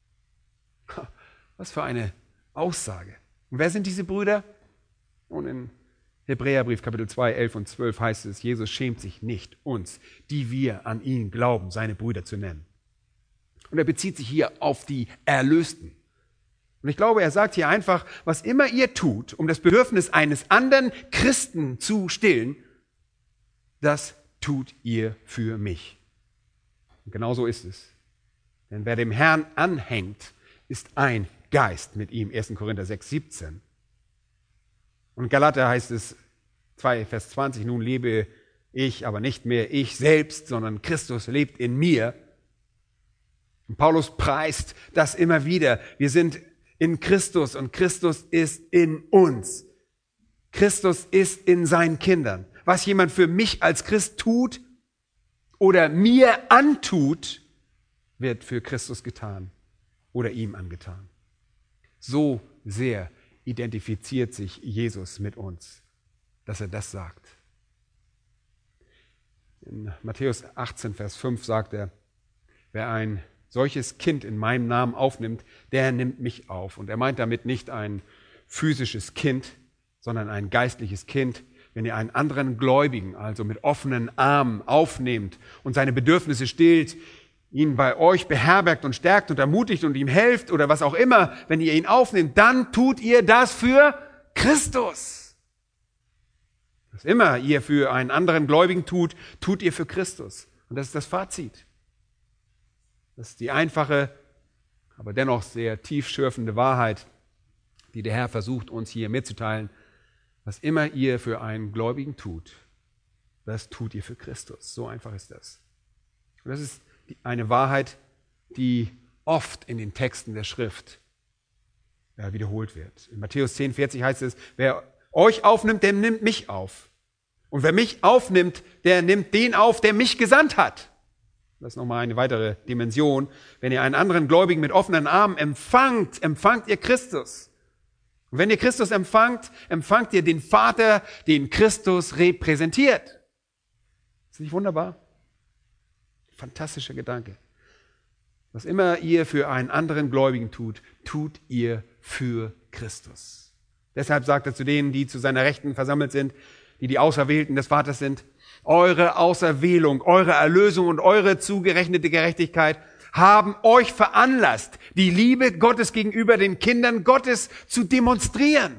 Was für eine Aussage. Und wer sind diese Brüder? Und in Hebräerbrief Kapitel zwei, elf und zwölf heißt es, Jesus schämt sich nicht, uns, die wir an ihn glauben, seine Brüder zu nennen. Und er bezieht sich hier auf die Erlösten. Und ich glaube, er sagt hier einfach, was immer ihr tut, um das Bedürfnis eines anderen Christen zu stillen, das tut ihr für mich. Und genau so ist es. Denn wer dem Herrn anhängt, ist ein Geist mit ihm. erster Korinther sechs, siebzehn. Und in Galater heißt es zwei, Vers zwanzig, nun lebe ich, aber nicht mehr ich selbst, sondern Christus lebt in mir. Und Paulus preist das immer wieder. Wir sind in Christus und Christus ist in uns. Christus ist in seinen Kindern. Was jemand für mich als Christ tut oder mir antut, wird für Christus getan oder ihm angetan. So sehr identifiziert sich Jesus mit uns, dass er das sagt. In Matthäus achtzehn, Vers fünf sagt er, wer ein solches Kind in meinem Namen aufnimmt, der nimmt mich auf. Und er meint damit nicht ein physisches Kind, sondern ein geistliches Kind. Wenn ihr einen anderen Gläubigen, also mit offenen Armen aufnehmt und seine Bedürfnisse stillt, ihn bei euch beherbergt und stärkt und ermutigt und ihm helft oder was auch immer, wenn ihr ihn aufnehmt, dann tut ihr das für Christus. Was immer ihr für einen anderen Gläubigen tut, tut ihr für Christus. Und das ist das Fazit. Das ist die einfache, aber dennoch sehr tiefschürfende Wahrheit, die der Herr versucht, uns hier mitzuteilen. Was immer ihr für einen Gläubigen tut, das tut ihr für Christus. So einfach ist das. Und das ist eine Wahrheit, die oft in den Texten der Schrift ja, wiederholt wird. In Matthäus zehn, vierzig heißt es, wer euch aufnimmt, der nimmt mich auf. Und wer mich aufnimmt, der nimmt den auf, der mich gesandt hat. Das ist nochmal eine weitere Dimension. Wenn ihr einen anderen Gläubigen mit offenen Armen empfangt, empfangt ihr Christus. Und wenn ihr Christus empfangt, empfangt ihr den Vater, den Christus repräsentiert. Ist nicht wunderbar? fantastischer Gedanke. Was immer ihr für einen anderen Gläubigen tut, tut ihr für Christus. Deshalb sagt er zu denen, die zu seiner Rechten versammelt sind, die die Auserwählten des Vaters sind, eure Auserwählung, eure Erlösung und eure zugerechnete Gerechtigkeit haben euch veranlasst, die Liebe Gottes gegenüber den Kindern Gottes zu demonstrieren.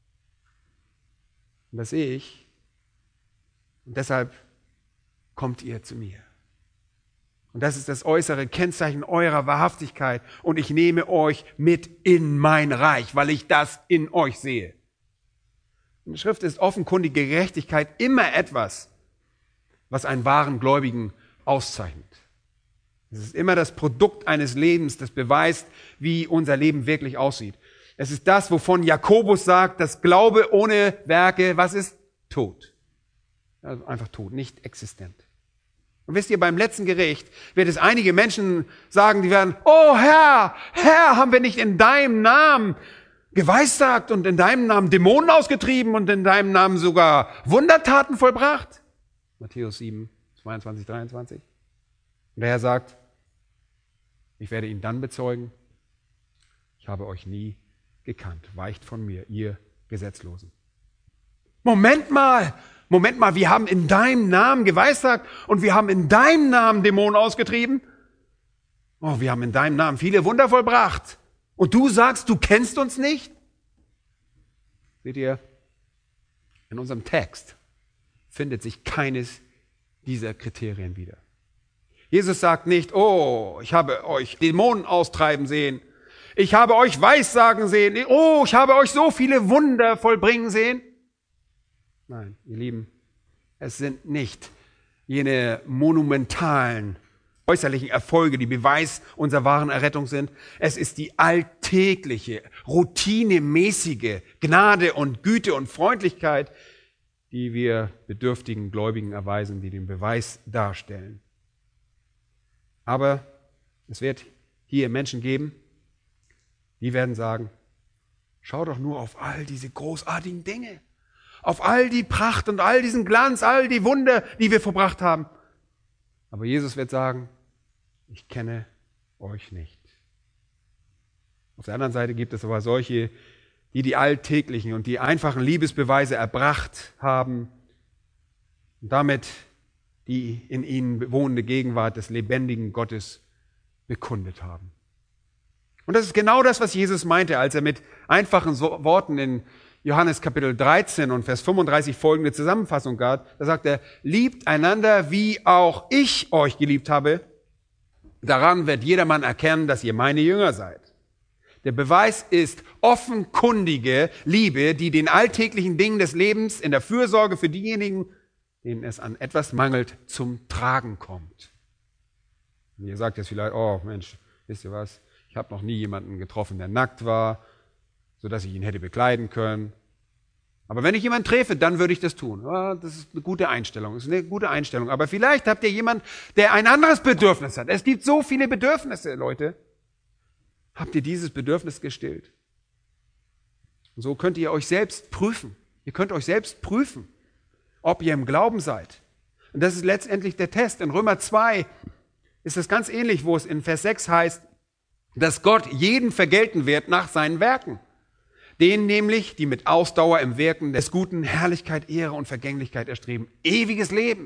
Und das sehe ich. Und deshalb kommt ihr zu mir. Und das ist das äußere Kennzeichen eurer Wahrhaftigkeit. Und ich nehme euch mit in mein Reich, weil ich das in euch sehe. In der Schrift ist offenkundige Gerechtigkeit immer etwas, was einen wahren Gläubigen auszeichnet. Es ist immer das Produkt eines Lebens, das beweist, wie unser Leben wirklich aussieht. Es ist das, wovon Jakobus sagt, dass Glaube ohne Werke, was ist? Tot. Also einfach tot, nicht existent. Und wisst ihr, beim letzten Gericht wird es einige Menschen sagen, die werden, oh Herr, Herr, haben wir nicht in deinem Namen geweissagt und in deinem Namen Dämonen ausgetrieben und in deinem Namen sogar Wundertaten vollbracht? Matthäus sieben, zweiundzwanzig, dreiundzwanzig. Und der Herr sagt, ich werde ihn dann bezeugen, ich habe euch nie gekannt. Weicht von mir, ihr Gesetzlosen. Moment mal, Moment mal, wir haben in deinem Namen geweissagt und wir haben in deinem Namen Dämonen ausgetrieben. Oh, wir haben in deinem Namen viele Wunder vollbracht. Und du sagst, du kennst uns nicht? Seht ihr, in unserem Text findet sich keines dieser Kriterien wieder. Jesus sagt nicht, oh, ich habe euch Dämonen austreiben sehen. Ich habe euch Weissagen sehen. Oh, ich habe euch so viele Wunder vollbringen sehen. Nein, ihr Lieben, es sind nicht jene monumentalen äußerlichen Erfolge, die Beweis unserer wahren Errettung sind. Es ist die alltägliche, routinemäßige Gnade und Güte und Freundlichkeit, die wir bedürftigen Gläubigen erweisen, die den Beweis darstellen. Aber es wird hier Menschen geben, die werden sagen, schau doch nur auf all diese großartigen Dinge, auf all die Pracht und all diesen Glanz, all die Wunder, die wir verbracht haben. Aber Jesus wird sagen, ich kenne euch nicht. Auf der anderen Seite gibt es aber solche, die die alltäglichen und die einfachen Liebesbeweise erbracht haben und damit die in ihnen wohnende Gegenwart des lebendigen Gottes bekundet haben. Und das ist genau das, was Jesus meinte, als er mit einfachen Worten in Johannes Kapitel dreizehn und Vers fünfunddreißig folgende Zusammenfassung gab. Da sagt er, liebt einander, wie auch ich euch geliebt habe. Daran wird jedermann erkennen, dass ihr meine Jünger seid. Der Beweis ist offenkundige Liebe, die den alltäglichen Dingen des Lebens in der Fürsorge für diejenigen, denen es an etwas mangelt, zum Tragen kommt. Und ihr sagt jetzt vielleicht, oh Mensch, wisst ihr was, ich habe noch nie jemanden getroffen, der nackt war, sodass ich ihn hätte bekleiden können. Aber wenn ich jemanden treffe, dann würde ich das tun. Ja, das ist eine gute Einstellung, das ist eine gute Einstellung. Aber vielleicht habt ihr jemanden, der ein anderes Bedürfnis hat. Es gibt so viele Bedürfnisse, Leute. Habt ihr dieses Bedürfnis gestillt? Und so könnt ihr euch selbst prüfen. Ihr könnt euch selbst prüfen, ob ihr im Glauben seid. Und das ist letztendlich der Test. In Römer zwei ist es ganz ähnlich, wo es in Vers sechs heißt, dass Gott jeden vergelten wird nach seinen Werken. Denen nämlich, die mit Ausdauer im Wirken des Guten Herrlichkeit, Ehre und Vergänglichkeit erstreben. Ewiges Leben.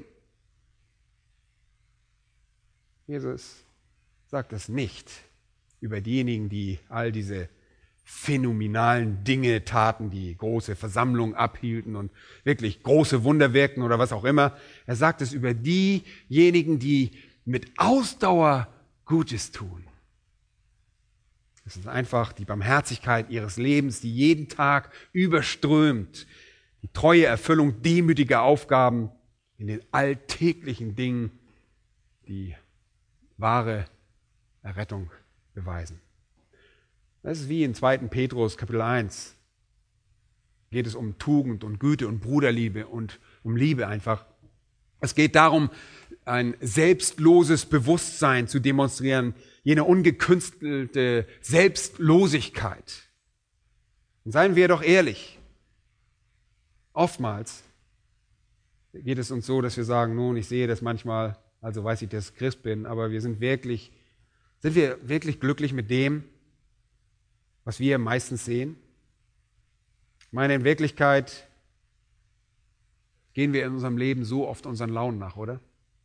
Jesus sagt das nicht über diejenigen, die all diese phänomenalen Dinge taten, die große Versammlungen abhielten und wirklich große Wunder wirkten oder was auch immer. Er sagt es über diejenigen, die mit Ausdauer Gutes tun. Es ist einfach die Barmherzigkeit ihres Lebens, die jeden Tag überströmt, die treue Erfüllung demütiger Aufgaben in den alltäglichen Dingen, die wahre Errettung beweisen. Das ist wie in zweiten Petrus Kapitel eins. Geht es um Tugend und Güte und Bruderliebe und um Liebe einfach. Es geht darum, ein selbstloses Bewusstsein zu demonstrieren, jene ungekünstelte Selbstlosigkeit. Und seien wir doch ehrlich, oftmals geht es uns so, dass wir sagen, nun, ich sehe das manchmal also weiß ich, dass ich Christ bin, aber wir sind wirklich, sind wir wirklich glücklich mit dem, was wir meistens sehen? Ich meine, in Wirklichkeit gehen wir in unserem Leben so oft unseren Launen nach, oder?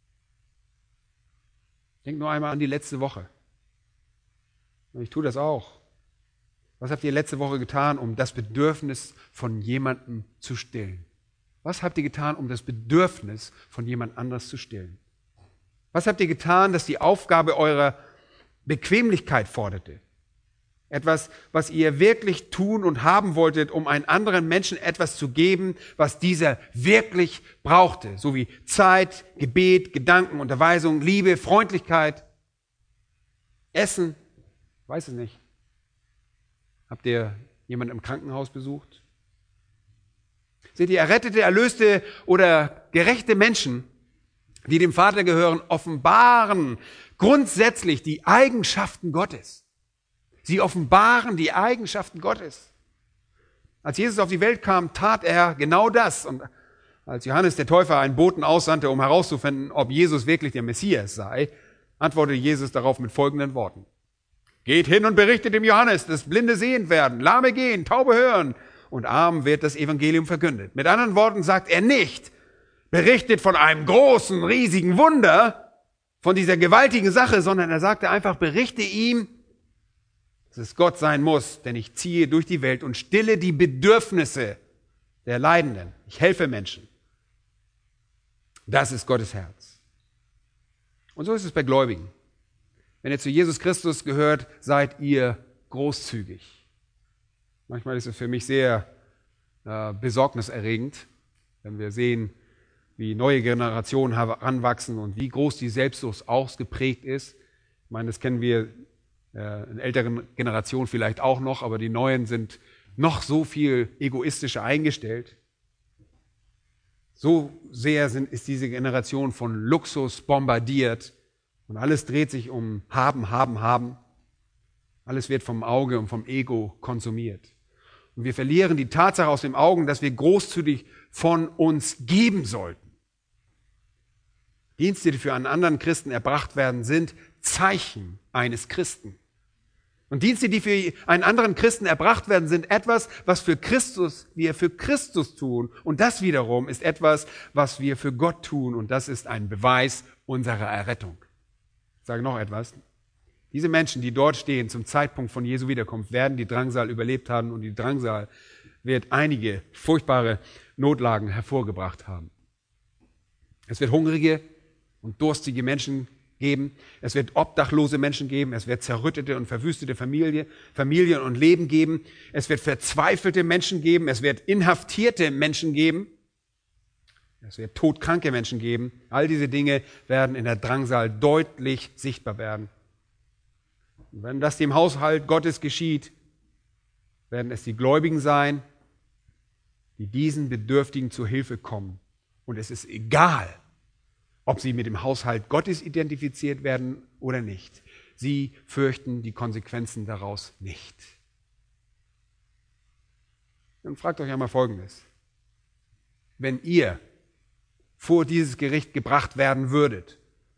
Denk nur einmal an die letzte Woche. Und ich tue das auch. Was habt ihr letzte Woche getan, um das Bedürfnis von jemandem zu stillen? Was habt ihr getan, um das Bedürfnis von jemand anders zu stillen? Was habt ihr getan, dass die Aufgabe eurer Bequemlichkeit forderte? Etwas, was ihr wirklich tun und haben wolltet, um einen anderen Menschen etwas zu geben, was dieser wirklich brauchte. So wie Zeit, Gebet, Gedanken, Unterweisung, Liebe, Freundlichkeit, Essen. Ich weiß es nicht. Habt ihr jemanden im Krankenhaus besucht? Seht ihr, errettete, erlöste oder gerechte Menschen, die dem Vater gehören, offenbaren grundsätzlich die Eigenschaften Gottes. Sie offenbaren die Eigenschaften Gottes. Als Jesus auf die Welt kam, tat er genau das. Und als Johannes der Täufer einen Boten aussandte, um herauszufinden, ob Jesus wirklich der Messias sei, antwortete Jesus darauf mit folgenden Worten. Geht hin und berichtet dem Johannes, dass Blinde sehend werden, Lahme gehen, Taube hören und Armen wird das Evangelium verkündet. Mit anderen Worten sagt er nicht, berichtet von einem großen, riesigen Wunder, von dieser gewaltigen Sache, sondern er sagte einfach, berichte ihm, dass es Gott sein muss, denn ich ziehe durch die Welt und stille die Bedürfnisse der Leidenden. Ich helfe Menschen. Das ist Gottes Herz. Und so ist es bei Gläubigen. Wenn ihr zu Jesus Christus gehört, seid ihr großzügig. Manchmal ist es für mich sehr äh, besorgniserregend, wenn wir sehen, wie neue Generationen heranwachsen und wie groß die Selbstsucht ausgeprägt ist. Ich meine, das kennen wir in älteren Generationen vielleicht auch noch, aber die Neuen sind noch so viel egoistischer eingestellt. So sehr sind, ist diese Generation von Luxus bombardiert und alles dreht sich um Haben, Haben, Haben. Alles wird vom Auge und vom Ego konsumiert. Und wir verlieren die Tatsache aus den Augen, dass wir großzügig von uns geben sollten. Dienste, die für einen anderen Christen erbracht werden, sind Zeichen eines Christen. Und Dienste, die für einen anderen Christen erbracht werden, sind etwas, was für Christus, wir für Christus tun. Und das wiederum ist etwas, was wir für Gott tun. Und das ist ein Beweis unserer Errettung. Ich sage noch etwas. Diese Menschen, die dort stehen zum Zeitpunkt von Jesu Wiederkunft, werden die Drangsal überlebt haben. Und die Drangsal wird einige furchtbare Notlagen hervorgebracht haben. Es wird hungrige und durstige Menschen geben. Es wird obdachlose Menschen geben. Es wird zerrüttete und verwüstete Familie, Familien und Leben geben. Es wird verzweifelte Menschen geben. Es wird inhaftierte Menschen geben. Es wird todkranke Menschen geben. All diese Dinge werden in der Drangsal deutlich sichtbar werden. Und wenn das dem Haushalt Gottes geschieht, werden es die Gläubigen sein, die diesen Bedürftigen zur Hilfe kommen. Und es ist egal, ob sie mit dem Haushalt Gottes identifiziert werden oder nicht. Sie fürchten die Konsequenzen daraus nicht. Dann fragt euch einmal Folgendes. Wenn ihr vor dieses Gericht gebracht werden würdet,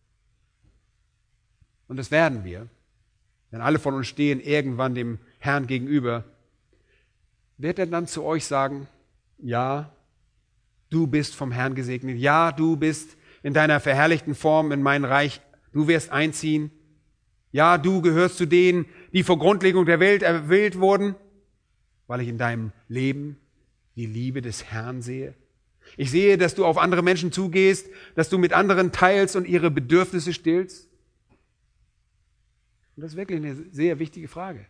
und das werden wir, denn alle von uns stehen irgendwann dem Herrn gegenüber, wird er dann zu euch sagen, ja, du bist vom Herrn gesegnet, ja, du bist in deiner verherrlichten Form in mein Reich, du wirst einziehen. Ja, du gehörst zu denen, die vor Grundlegung der Welt erwählt wurden, weil ich in deinem Leben die Liebe des Herrn sehe. Ich sehe, dass du auf andere Menschen zugehst, dass du mit anderen teilst und ihre Bedürfnisse stillst. Und das ist wirklich eine sehr wichtige Frage.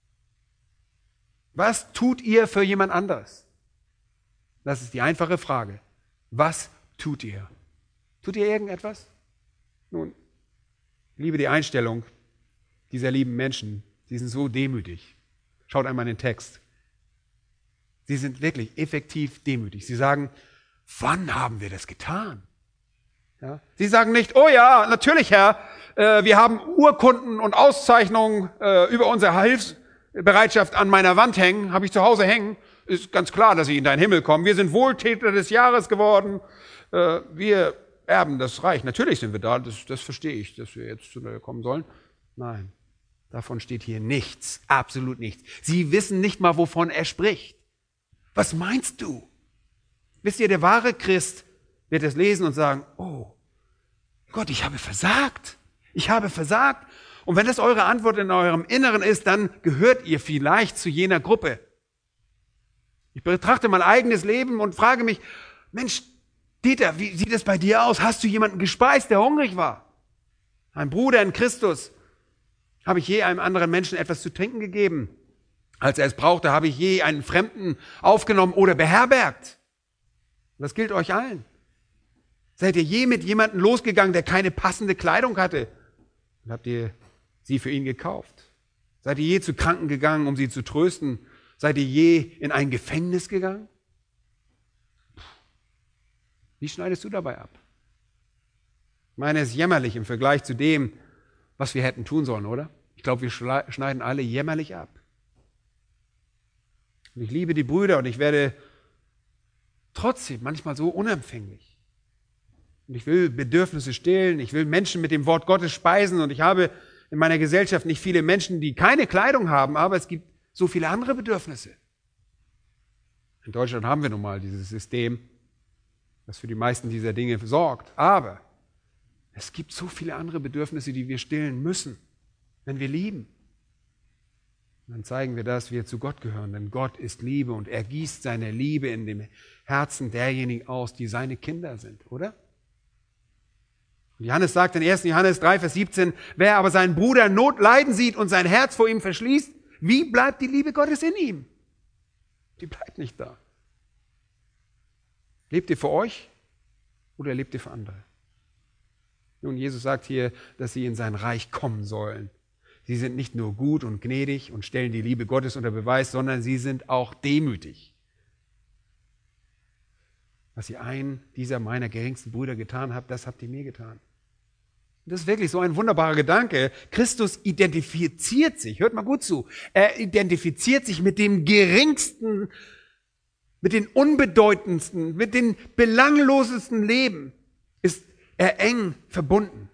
Was tut ihr für jemand anderes? Das ist die einfache Frage. Was tut ihr? Tut ihr irgendetwas? Nun, ich liebe die Einstellung dieser lieben Menschen. Sie sind so demütig. Schaut einmal in den Text. Sie sind wirklich effektiv demütig. Sie sagen, wann haben wir das getan? Ja? Sie sagen nicht, oh ja, natürlich Herr, äh, wir haben Urkunden und Auszeichnungen äh, über unsere Hilfsbereitschaft an meiner Wand hängen, habe ich zu Hause hängen. Ist ganz klar, dass sie in deinen Himmel kommen. Wir sind Wohltäter des Jahres geworden. Äh, wir erben das Reich. Natürlich sind wir da, das, das verstehe ich, dass wir jetzt zu dir kommen sollen. Nein, davon steht hier nichts, absolut nichts. Sie wissen nicht mal, wovon er spricht. Was meinst du? Wisst ihr, der wahre Christ wird es lesen und sagen, oh Gott, ich habe versagt. Ich habe versagt. Und wenn das eure Antwort in eurem Inneren ist, dann gehört ihr vielleicht zu jener Gruppe. Ich betrachte mein eigenes Leben und frage mich, Mensch, Dieter, wie sieht es bei dir aus? Hast du jemanden gespeist, der hungrig war? Ein Bruder in Christus. Habe ich je einem anderen Menschen etwas zu trinken gegeben? Als er es brauchte, habe ich je einen Fremden aufgenommen oder beherbergt? Das gilt euch allen. Seid ihr je mit jemandem losgegangen, der keine passende Kleidung hatte? Und habt ihr sie für ihn gekauft? Seid ihr je zu Kranken gegangen, um sie zu trösten? Seid ihr je in ein Gefängnis gegangen? Wie schneidest du dabei ab? Ich meine, es ist jämmerlich im Vergleich zu dem, was wir hätten tun sollen, oder? Ich glaube, wir schneiden alle jämmerlich ab. Und ich liebe die Brüder und ich werde trotzdem manchmal so unempfänglich. Und ich will Bedürfnisse stillen, ich will Menschen mit dem Wort Gottes speisen und ich habe in meiner Gesellschaft nicht viele Menschen, die keine Kleidung haben, aber es gibt so viele andere Bedürfnisse. In Deutschland haben wir nun mal dieses System, das für die meisten dieser Dinge sorgt. Aber es gibt so viele andere Bedürfnisse, die wir stillen müssen, wenn wir lieben. Und dann zeigen wir, dass wir zu Gott gehören, denn Gott ist Liebe und er gießt seine Liebe in dem Herzen derjenigen aus, die seine Kinder sind, oder? Und Johannes sagt in ersten Johannes drei, Vers siebzehn, wer aber seinen Bruder in Not leiden sieht und sein Herz vor ihm verschließt, wie bleibt die Liebe Gottes in ihm? Die bleibt nicht da. Lebt ihr für euch oder lebt ihr für andere? Nun, Jesus sagt hier, dass sie in sein Reich kommen sollen. Sie sind nicht nur gut und gnädig und stellen die Liebe Gottes unter Beweis, sondern sie sind auch demütig. Was ihr einen dieser meiner geringsten Brüder getan habt, das habt ihr mir getan. Und das ist wirklich so ein wunderbarer Gedanke. Christus identifiziert sich, hört mal gut zu, er identifiziert sich mit dem geringsten, mit den unbedeutendsten, mit den belanglosesten Leben, ist er eng verbunden.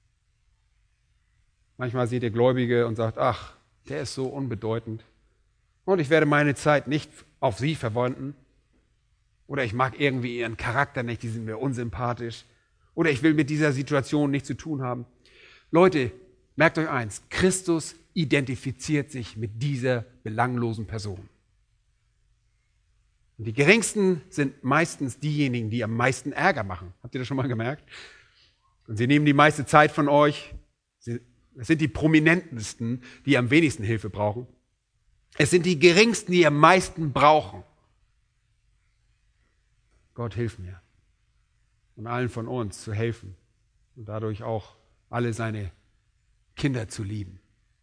Manchmal seht ihr Gläubige und sagt, ach, der ist so unbedeutend und ich werde meine Zeit nicht auf sie verwenden. Oder ich mag irgendwie ihren Charakter nicht, die sind mir unsympathisch. Oder ich will mit dieser Situation nichts zu tun haben. Leute, merkt euch eins, Christus identifiziert sich mit dieser belanglosen Person. Und die Geringsten sind meistens diejenigen, die am meisten Ärger machen. Habt ihr das schon mal gemerkt? Und sie nehmen die meiste Zeit von euch. Es sind die Prominentesten, die am wenigsten Hilfe brauchen. Es sind die Geringsten, die am meisten brauchen. Gott, hilf mir und allen von uns zu helfen und dadurch auch alle seine Kinder zu lieben.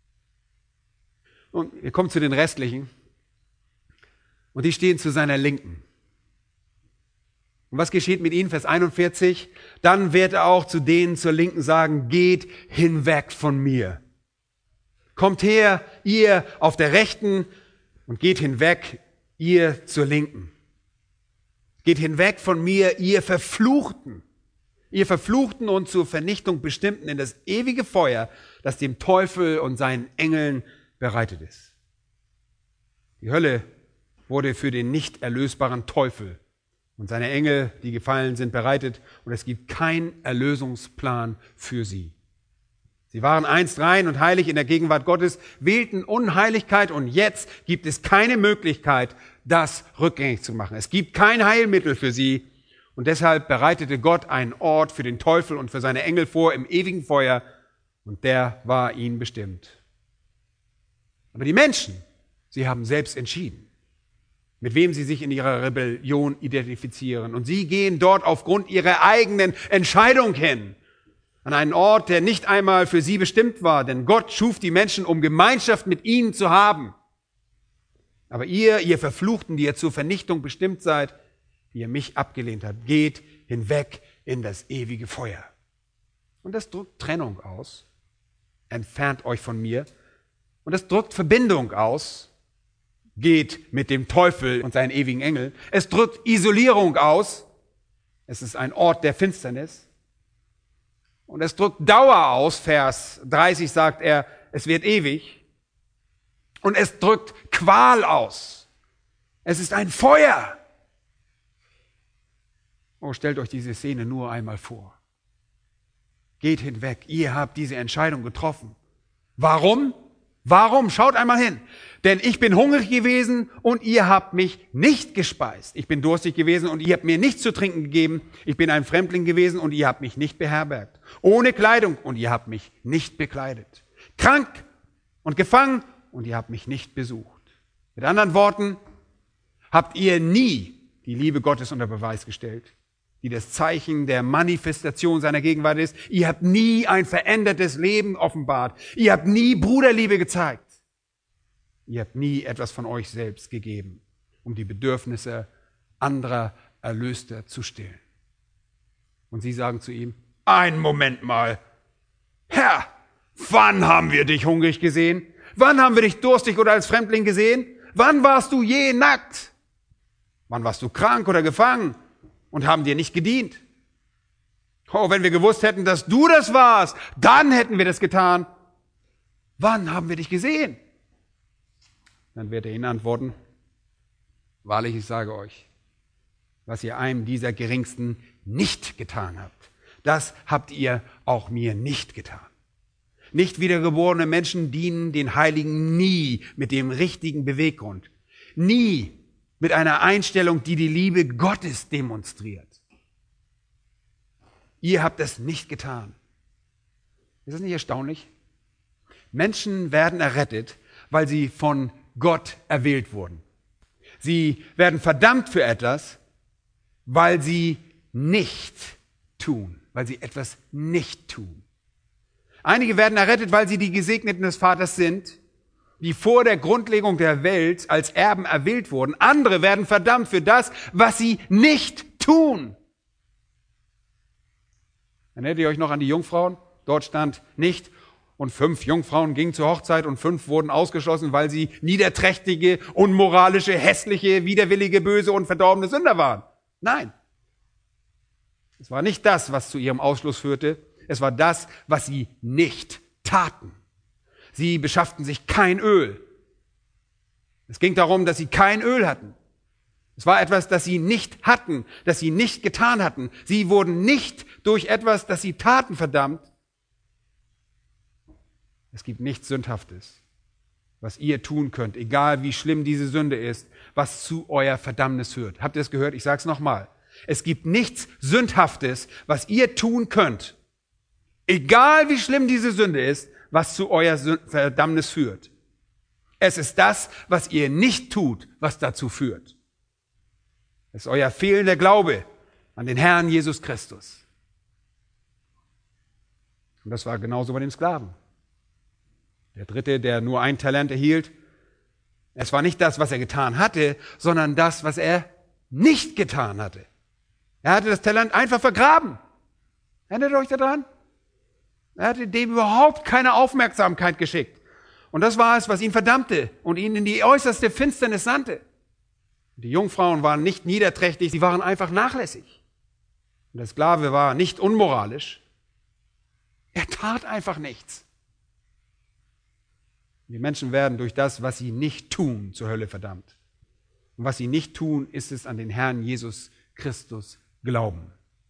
Und wir kommen zu den Restlichen und die stehen zu seiner Linken. Und was geschieht mit ihnen? Vers einundvierzig. Dann wird er auch zu denen zur Linken sagen, geht hinweg von mir. Kommt her, ihr auf der Rechten und geht hinweg, ihr zur Linken. Geht hinweg von mir, ihr Verfluchten, ihr Verfluchten und zur Vernichtung Bestimmten in das ewige Feuer, das dem Teufel und seinen Engeln bereitet ist. Die Hölle wurde für den nicht erlösbaren Teufel und seine Engel, die gefallen sind, bereitet und es gibt keinen Erlösungsplan für sie. Sie waren einst rein und heilig in der Gegenwart Gottes, wählten Unheiligkeit und jetzt gibt es keine Möglichkeit, das rückgängig zu machen. Es gibt kein Heilmittel für sie und deshalb bereitete Gott einen Ort für den Teufel und für seine Engel vor im ewigen Feuer und der war ihnen bestimmt. Aber die Menschen, sie haben selbst entschieden, mit wem sie sich in ihrer Rebellion identifizieren und sie gehen dort aufgrund ihrer eigenen Entscheidung hin. An einen Ort, der nicht einmal für sie bestimmt war, denn Gott schuf die Menschen, um Gemeinschaft mit ihnen zu haben. Aber ihr, ihr Verfluchten, die ihr zur Vernichtung bestimmt seid, die ihr mich abgelehnt habt, geht hinweg in das ewige Feuer. Und das drückt Trennung aus. Entfernt euch von mir. Und das drückt Verbindung aus. Geht mit dem Teufel und seinen ewigen Engeln. Es drückt Isolierung aus. Es ist ein Ort der Finsternis. Und es drückt Dauer aus. Vers dreißig sagt er, es wird ewig. Und es drückt Qual aus. Es ist ein Feuer. Oh, stellt euch diese Szene nur einmal vor. Geht hinweg. Ihr habt diese Entscheidung getroffen. Warum? Warum? Schaut einmal hin. Denn ich bin hungrig gewesen und ihr habt mich nicht gespeist. Ich bin durstig gewesen und ihr habt mir nichts zu trinken gegeben. Ich bin ein Fremdling gewesen und ihr habt mich nicht beherbergt. Ohne Kleidung und ihr habt mich nicht bekleidet. Krank und gefangen und ihr habt mich nicht besucht. Mit anderen Worten, habt ihr nie die Liebe Gottes unter Beweis gestellt, die das Zeichen der Manifestation seiner Gegenwart ist. Ihr habt nie ein verändertes Leben offenbart. Ihr habt nie Bruderliebe gezeigt. Ihr habt nie etwas von euch selbst gegeben, um die Bedürfnisse anderer Erlöster zu stillen. Und sie sagen zu ihm, einen Moment mal, Herr, wann haben wir dich hungrig gesehen? Wann haben wir dich durstig oder als Fremdling gesehen? Wann warst du je nackt? Wann warst du krank oder gefangen und haben dir nicht gedient? Oh, wenn wir gewusst hätten, dass du das warst, dann hätten wir das getan. Wann haben wir dich gesehen? Dann wird er ihnen antworten, wahrlich, ich sage euch, was ihr einem dieser Geringsten nicht getan habt, das habt ihr auch mir nicht getan. Nicht wiedergeborene Menschen dienen den Heiligen nie mit dem richtigen Beweggrund, nie mit einer Einstellung, die die Liebe Gottes demonstriert. Ihr habt es nicht getan. Ist das nicht erstaunlich? Menschen werden errettet, weil sie von Gott erwählt wurden. Sie werden verdammt für etwas, weil sie nicht tun, weil sie etwas nicht tun. Einige werden errettet, weil sie die Gesegneten des Vaters sind, die vor der Grundlegung der Welt als Erben erwählt wurden. Andere werden verdammt für das, was sie nicht tun. Erinnert ihr euch noch an die Jungfrauen? Dort stand nicht, und fünf Jungfrauen gingen zur Hochzeit und fünf wurden ausgeschlossen, weil sie niederträchtige, unmoralische, hässliche, widerwillige, böse und verdorbene Sünder waren. Nein. Es war nicht das, was zu ihrem Ausschluss führte. Es war das, was sie nicht taten. Sie beschafften sich kein Öl. Es ging darum, dass sie kein Öl hatten. Es war etwas, das sie nicht hatten, das sie nicht getan hatten. Sie wurden nicht durch etwas, das sie taten, verdammt. Es gibt nichts Sündhaftes, was ihr tun könnt, egal wie schlimm diese Sünde ist, was zu euer Verdammnis führt. Habt ihr es gehört? Ich sage es nochmal. Es gibt nichts Sündhaftes, was ihr tun könnt, egal wie schlimm diese Sünde ist, was zu euer Verdammnis führt. Es ist das, was ihr nicht tut, was dazu führt. Es ist euer fehlender Glaube an den Herrn Jesus Christus. Und das war genauso bei den Sklaven. Der Dritte, der nur ein Talent erhielt, es war nicht das, was er getan hatte, sondern das, was er nicht getan hatte. Er hatte das Talent einfach vergraben. Erinnert ihr euch daran? Er hatte dem überhaupt keine Aufmerksamkeit geschickt. Und das war es, was ihn verdammte und ihn in die äußerste Finsternis sandte. Die Jungfrauen waren nicht niederträchtig, sie waren einfach nachlässig. Und der Sklave war nicht unmoralisch. Er tat einfach nichts. Die Menschen werden durch das, was sie nicht tun, zur Hölle verdammt. Und was sie nicht tun, ist es, an den Herrn Jesus Christus glauben.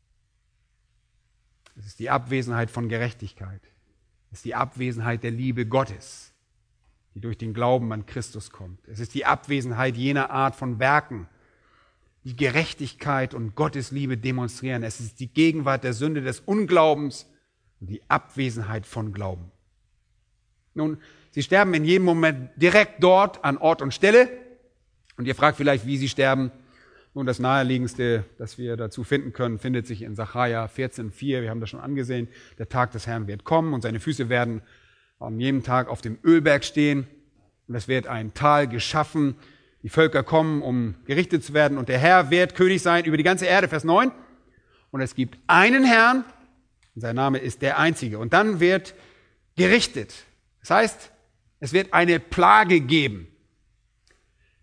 Es ist die Abwesenheit von Gerechtigkeit. Es ist die Abwesenheit der Liebe Gottes, die durch den Glauben an Christus kommt. Es ist die Abwesenheit jener Art von Werken, die Gerechtigkeit und Gottes Liebe demonstrieren. Es ist die Gegenwart der Sünde des Unglaubens und die Abwesenheit von Glauben. Nun, sie sterben in jedem Moment direkt dort an Ort und Stelle. Und ihr fragt vielleicht, wie sie sterben. Nun, das Naheliegendste, das wir dazu finden können, findet sich in Sacharja vierzehn vier. Wir haben das schon angesehen. Der Tag des Herrn wird kommen und seine Füße werden an jedem Tag auf dem Ölberg stehen. Und es wird ein Tal geschaffen. Die Völker kommen, um gerichtet zu werden. Und der Herr wird König sein über die ganze Erde. Vers neun. Und es gibt einen Herrn. Und sein Name ist der Einzige. Und dann wird gerichtet. Das heißt, es wird eine Plage geben.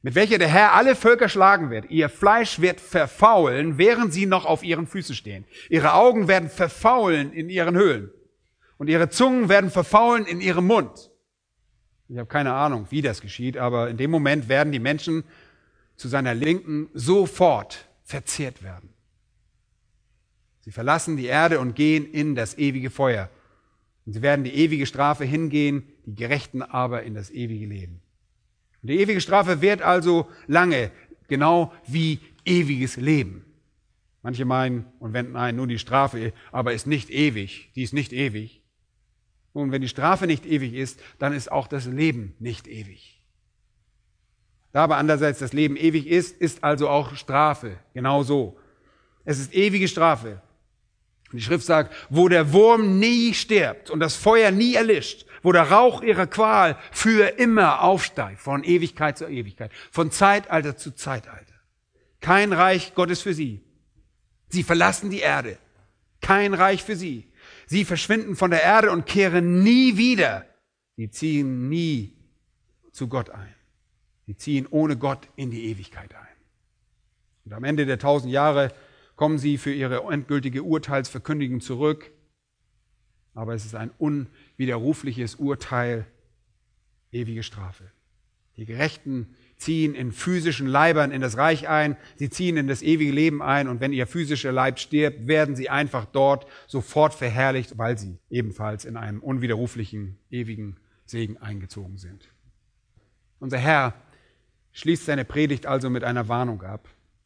mit welcher der Herr alle Völker schlagen wird. Ihr Fleisch wird verfaulen, während sie noch auf ihren Füßen stehen. Ihre Augen werden verfaulen in ihren Höhlen. Und ihre Zungen werden verfaulen in ihrem Mund. Ich habe keine Ahnung, wie das geschieht, aber in dem Moment werden die Menschen zu seiner Linken sofort verzehrt werden. Sie verlassen die Erde und gehen in das ewige Feuer. Und sie werden die ewige Strafe hingehen, die Gerechten aber in das ewige Leben. Und die ewige Strafe währt also lange, genau wie ewiges Leben. Manche meinen und wenden ein, nur die Strafe, aber ist nicht ewig. Die ist nicht ewig. Nun, wenn die Strafe nicht ewig ist, dann ist auch das Leben nicht ewig. Da aber andererseits das Leben ewig ist, ist also auch Strafe. Genau so. Es ist ewige Strafe. Und die Schrift sagt, wo der Wurm nie stirbt und das Feuer nie erlischt, wo der Rauch ihrer Qual für immer aufsteigt, von Ewigkeit zu Ewigkeit, von Zeitalter zu Zeitalter. Kein Reich Gottes für sie. Sie verlassen die Erde. Kein Reich für sie. Sie verschwinden von der Erde und kehren nie wieder. Sie ziehen nie zu Gott ein. Sie ziehen ohne Gott in die Ewigkeit ein. Und am Ende der tausend Jahre kommen sie für ihre endgültige Urteilsverkündigung zurück. Aber es ist ein unwiderrufliches Urteil, ewige Strafe. Die Gerechten ziehen in physischen Leibern in das Reich ein, sie ziehen in das ewige Leben ein und wenn ihr physischer Leib stirbt, werden sie einfach dort sofort verherrlicht, weil sie ebenfalls in einem unwiderruflichen, ewigen Segen eingezogen sind. Unser Herr schließt seine Predigt also mit einer Warnung ab.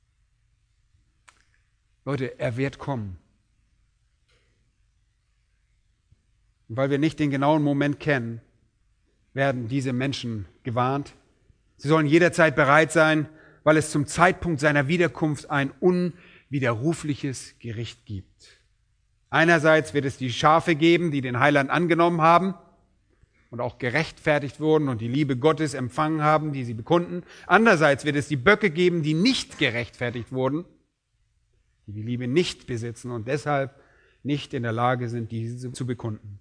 Leute, er wird kommen. Und weil wir nicht den genauen Moment kennen, werden diese Menschen gewarnt. Sie sollen jederzeit bereit sein, weil es zum Zeitpunkt seiner Wiederkunft ein unwiderrufliches Gericht gibt. Einerseits wird es die Schafe geben, die den Heiland angenommen haben und auch gerechtfertigt wurden und die Liebe Gottes empfangen haben, die sie bekunden. Andererseits wird es die Böcke geben, die nicht gerechtfertigt wurden, die die Liebe nicht besitzen und deshalb nicht in der Lage sind, diese zu bekunden.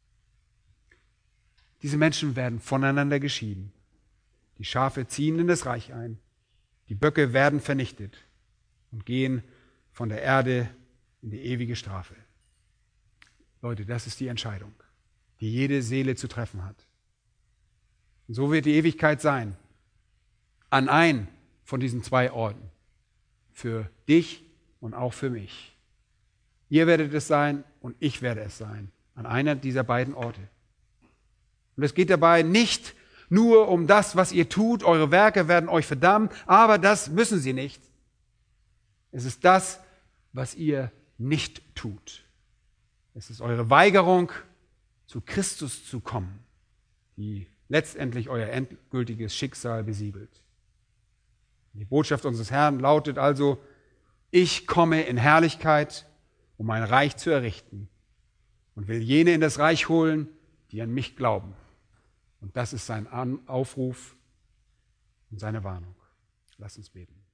Diese Menschen werden voneinander geschieden. Die Schafe ziehen in das Reich ein, die Böcke werden vernichtet und gehen von der Erde in die ewige Strafe. Leute, das ist die Entscheidung, die jede Seele zu treffen hat. Und so wird die Ewigkeit sein, an einen von diesen zwei Orten, für dich und auch für mich. Ihr werdet es sein und ich werde es sein, an einer dieser beiden Orte. Und es geht dabei nicht nur um das, was ihr tut, eure Werke werden euch verdammen, aber das müssen sie nicht. Es ist das, was ihr nicht tut. Es ist eure Weigerung, zu Christus zu kommen, die letztendlich euer endgültiges Schicksal besiegelt. Die Botschaft unseres Herrn lautet also, ich komme in Herrlichkeit, um mein Reich zu errichten und will jene in das Reich holen, die an mich glauben. Und das ist sein Aufruf und seine Warnung. Lasst uns beten.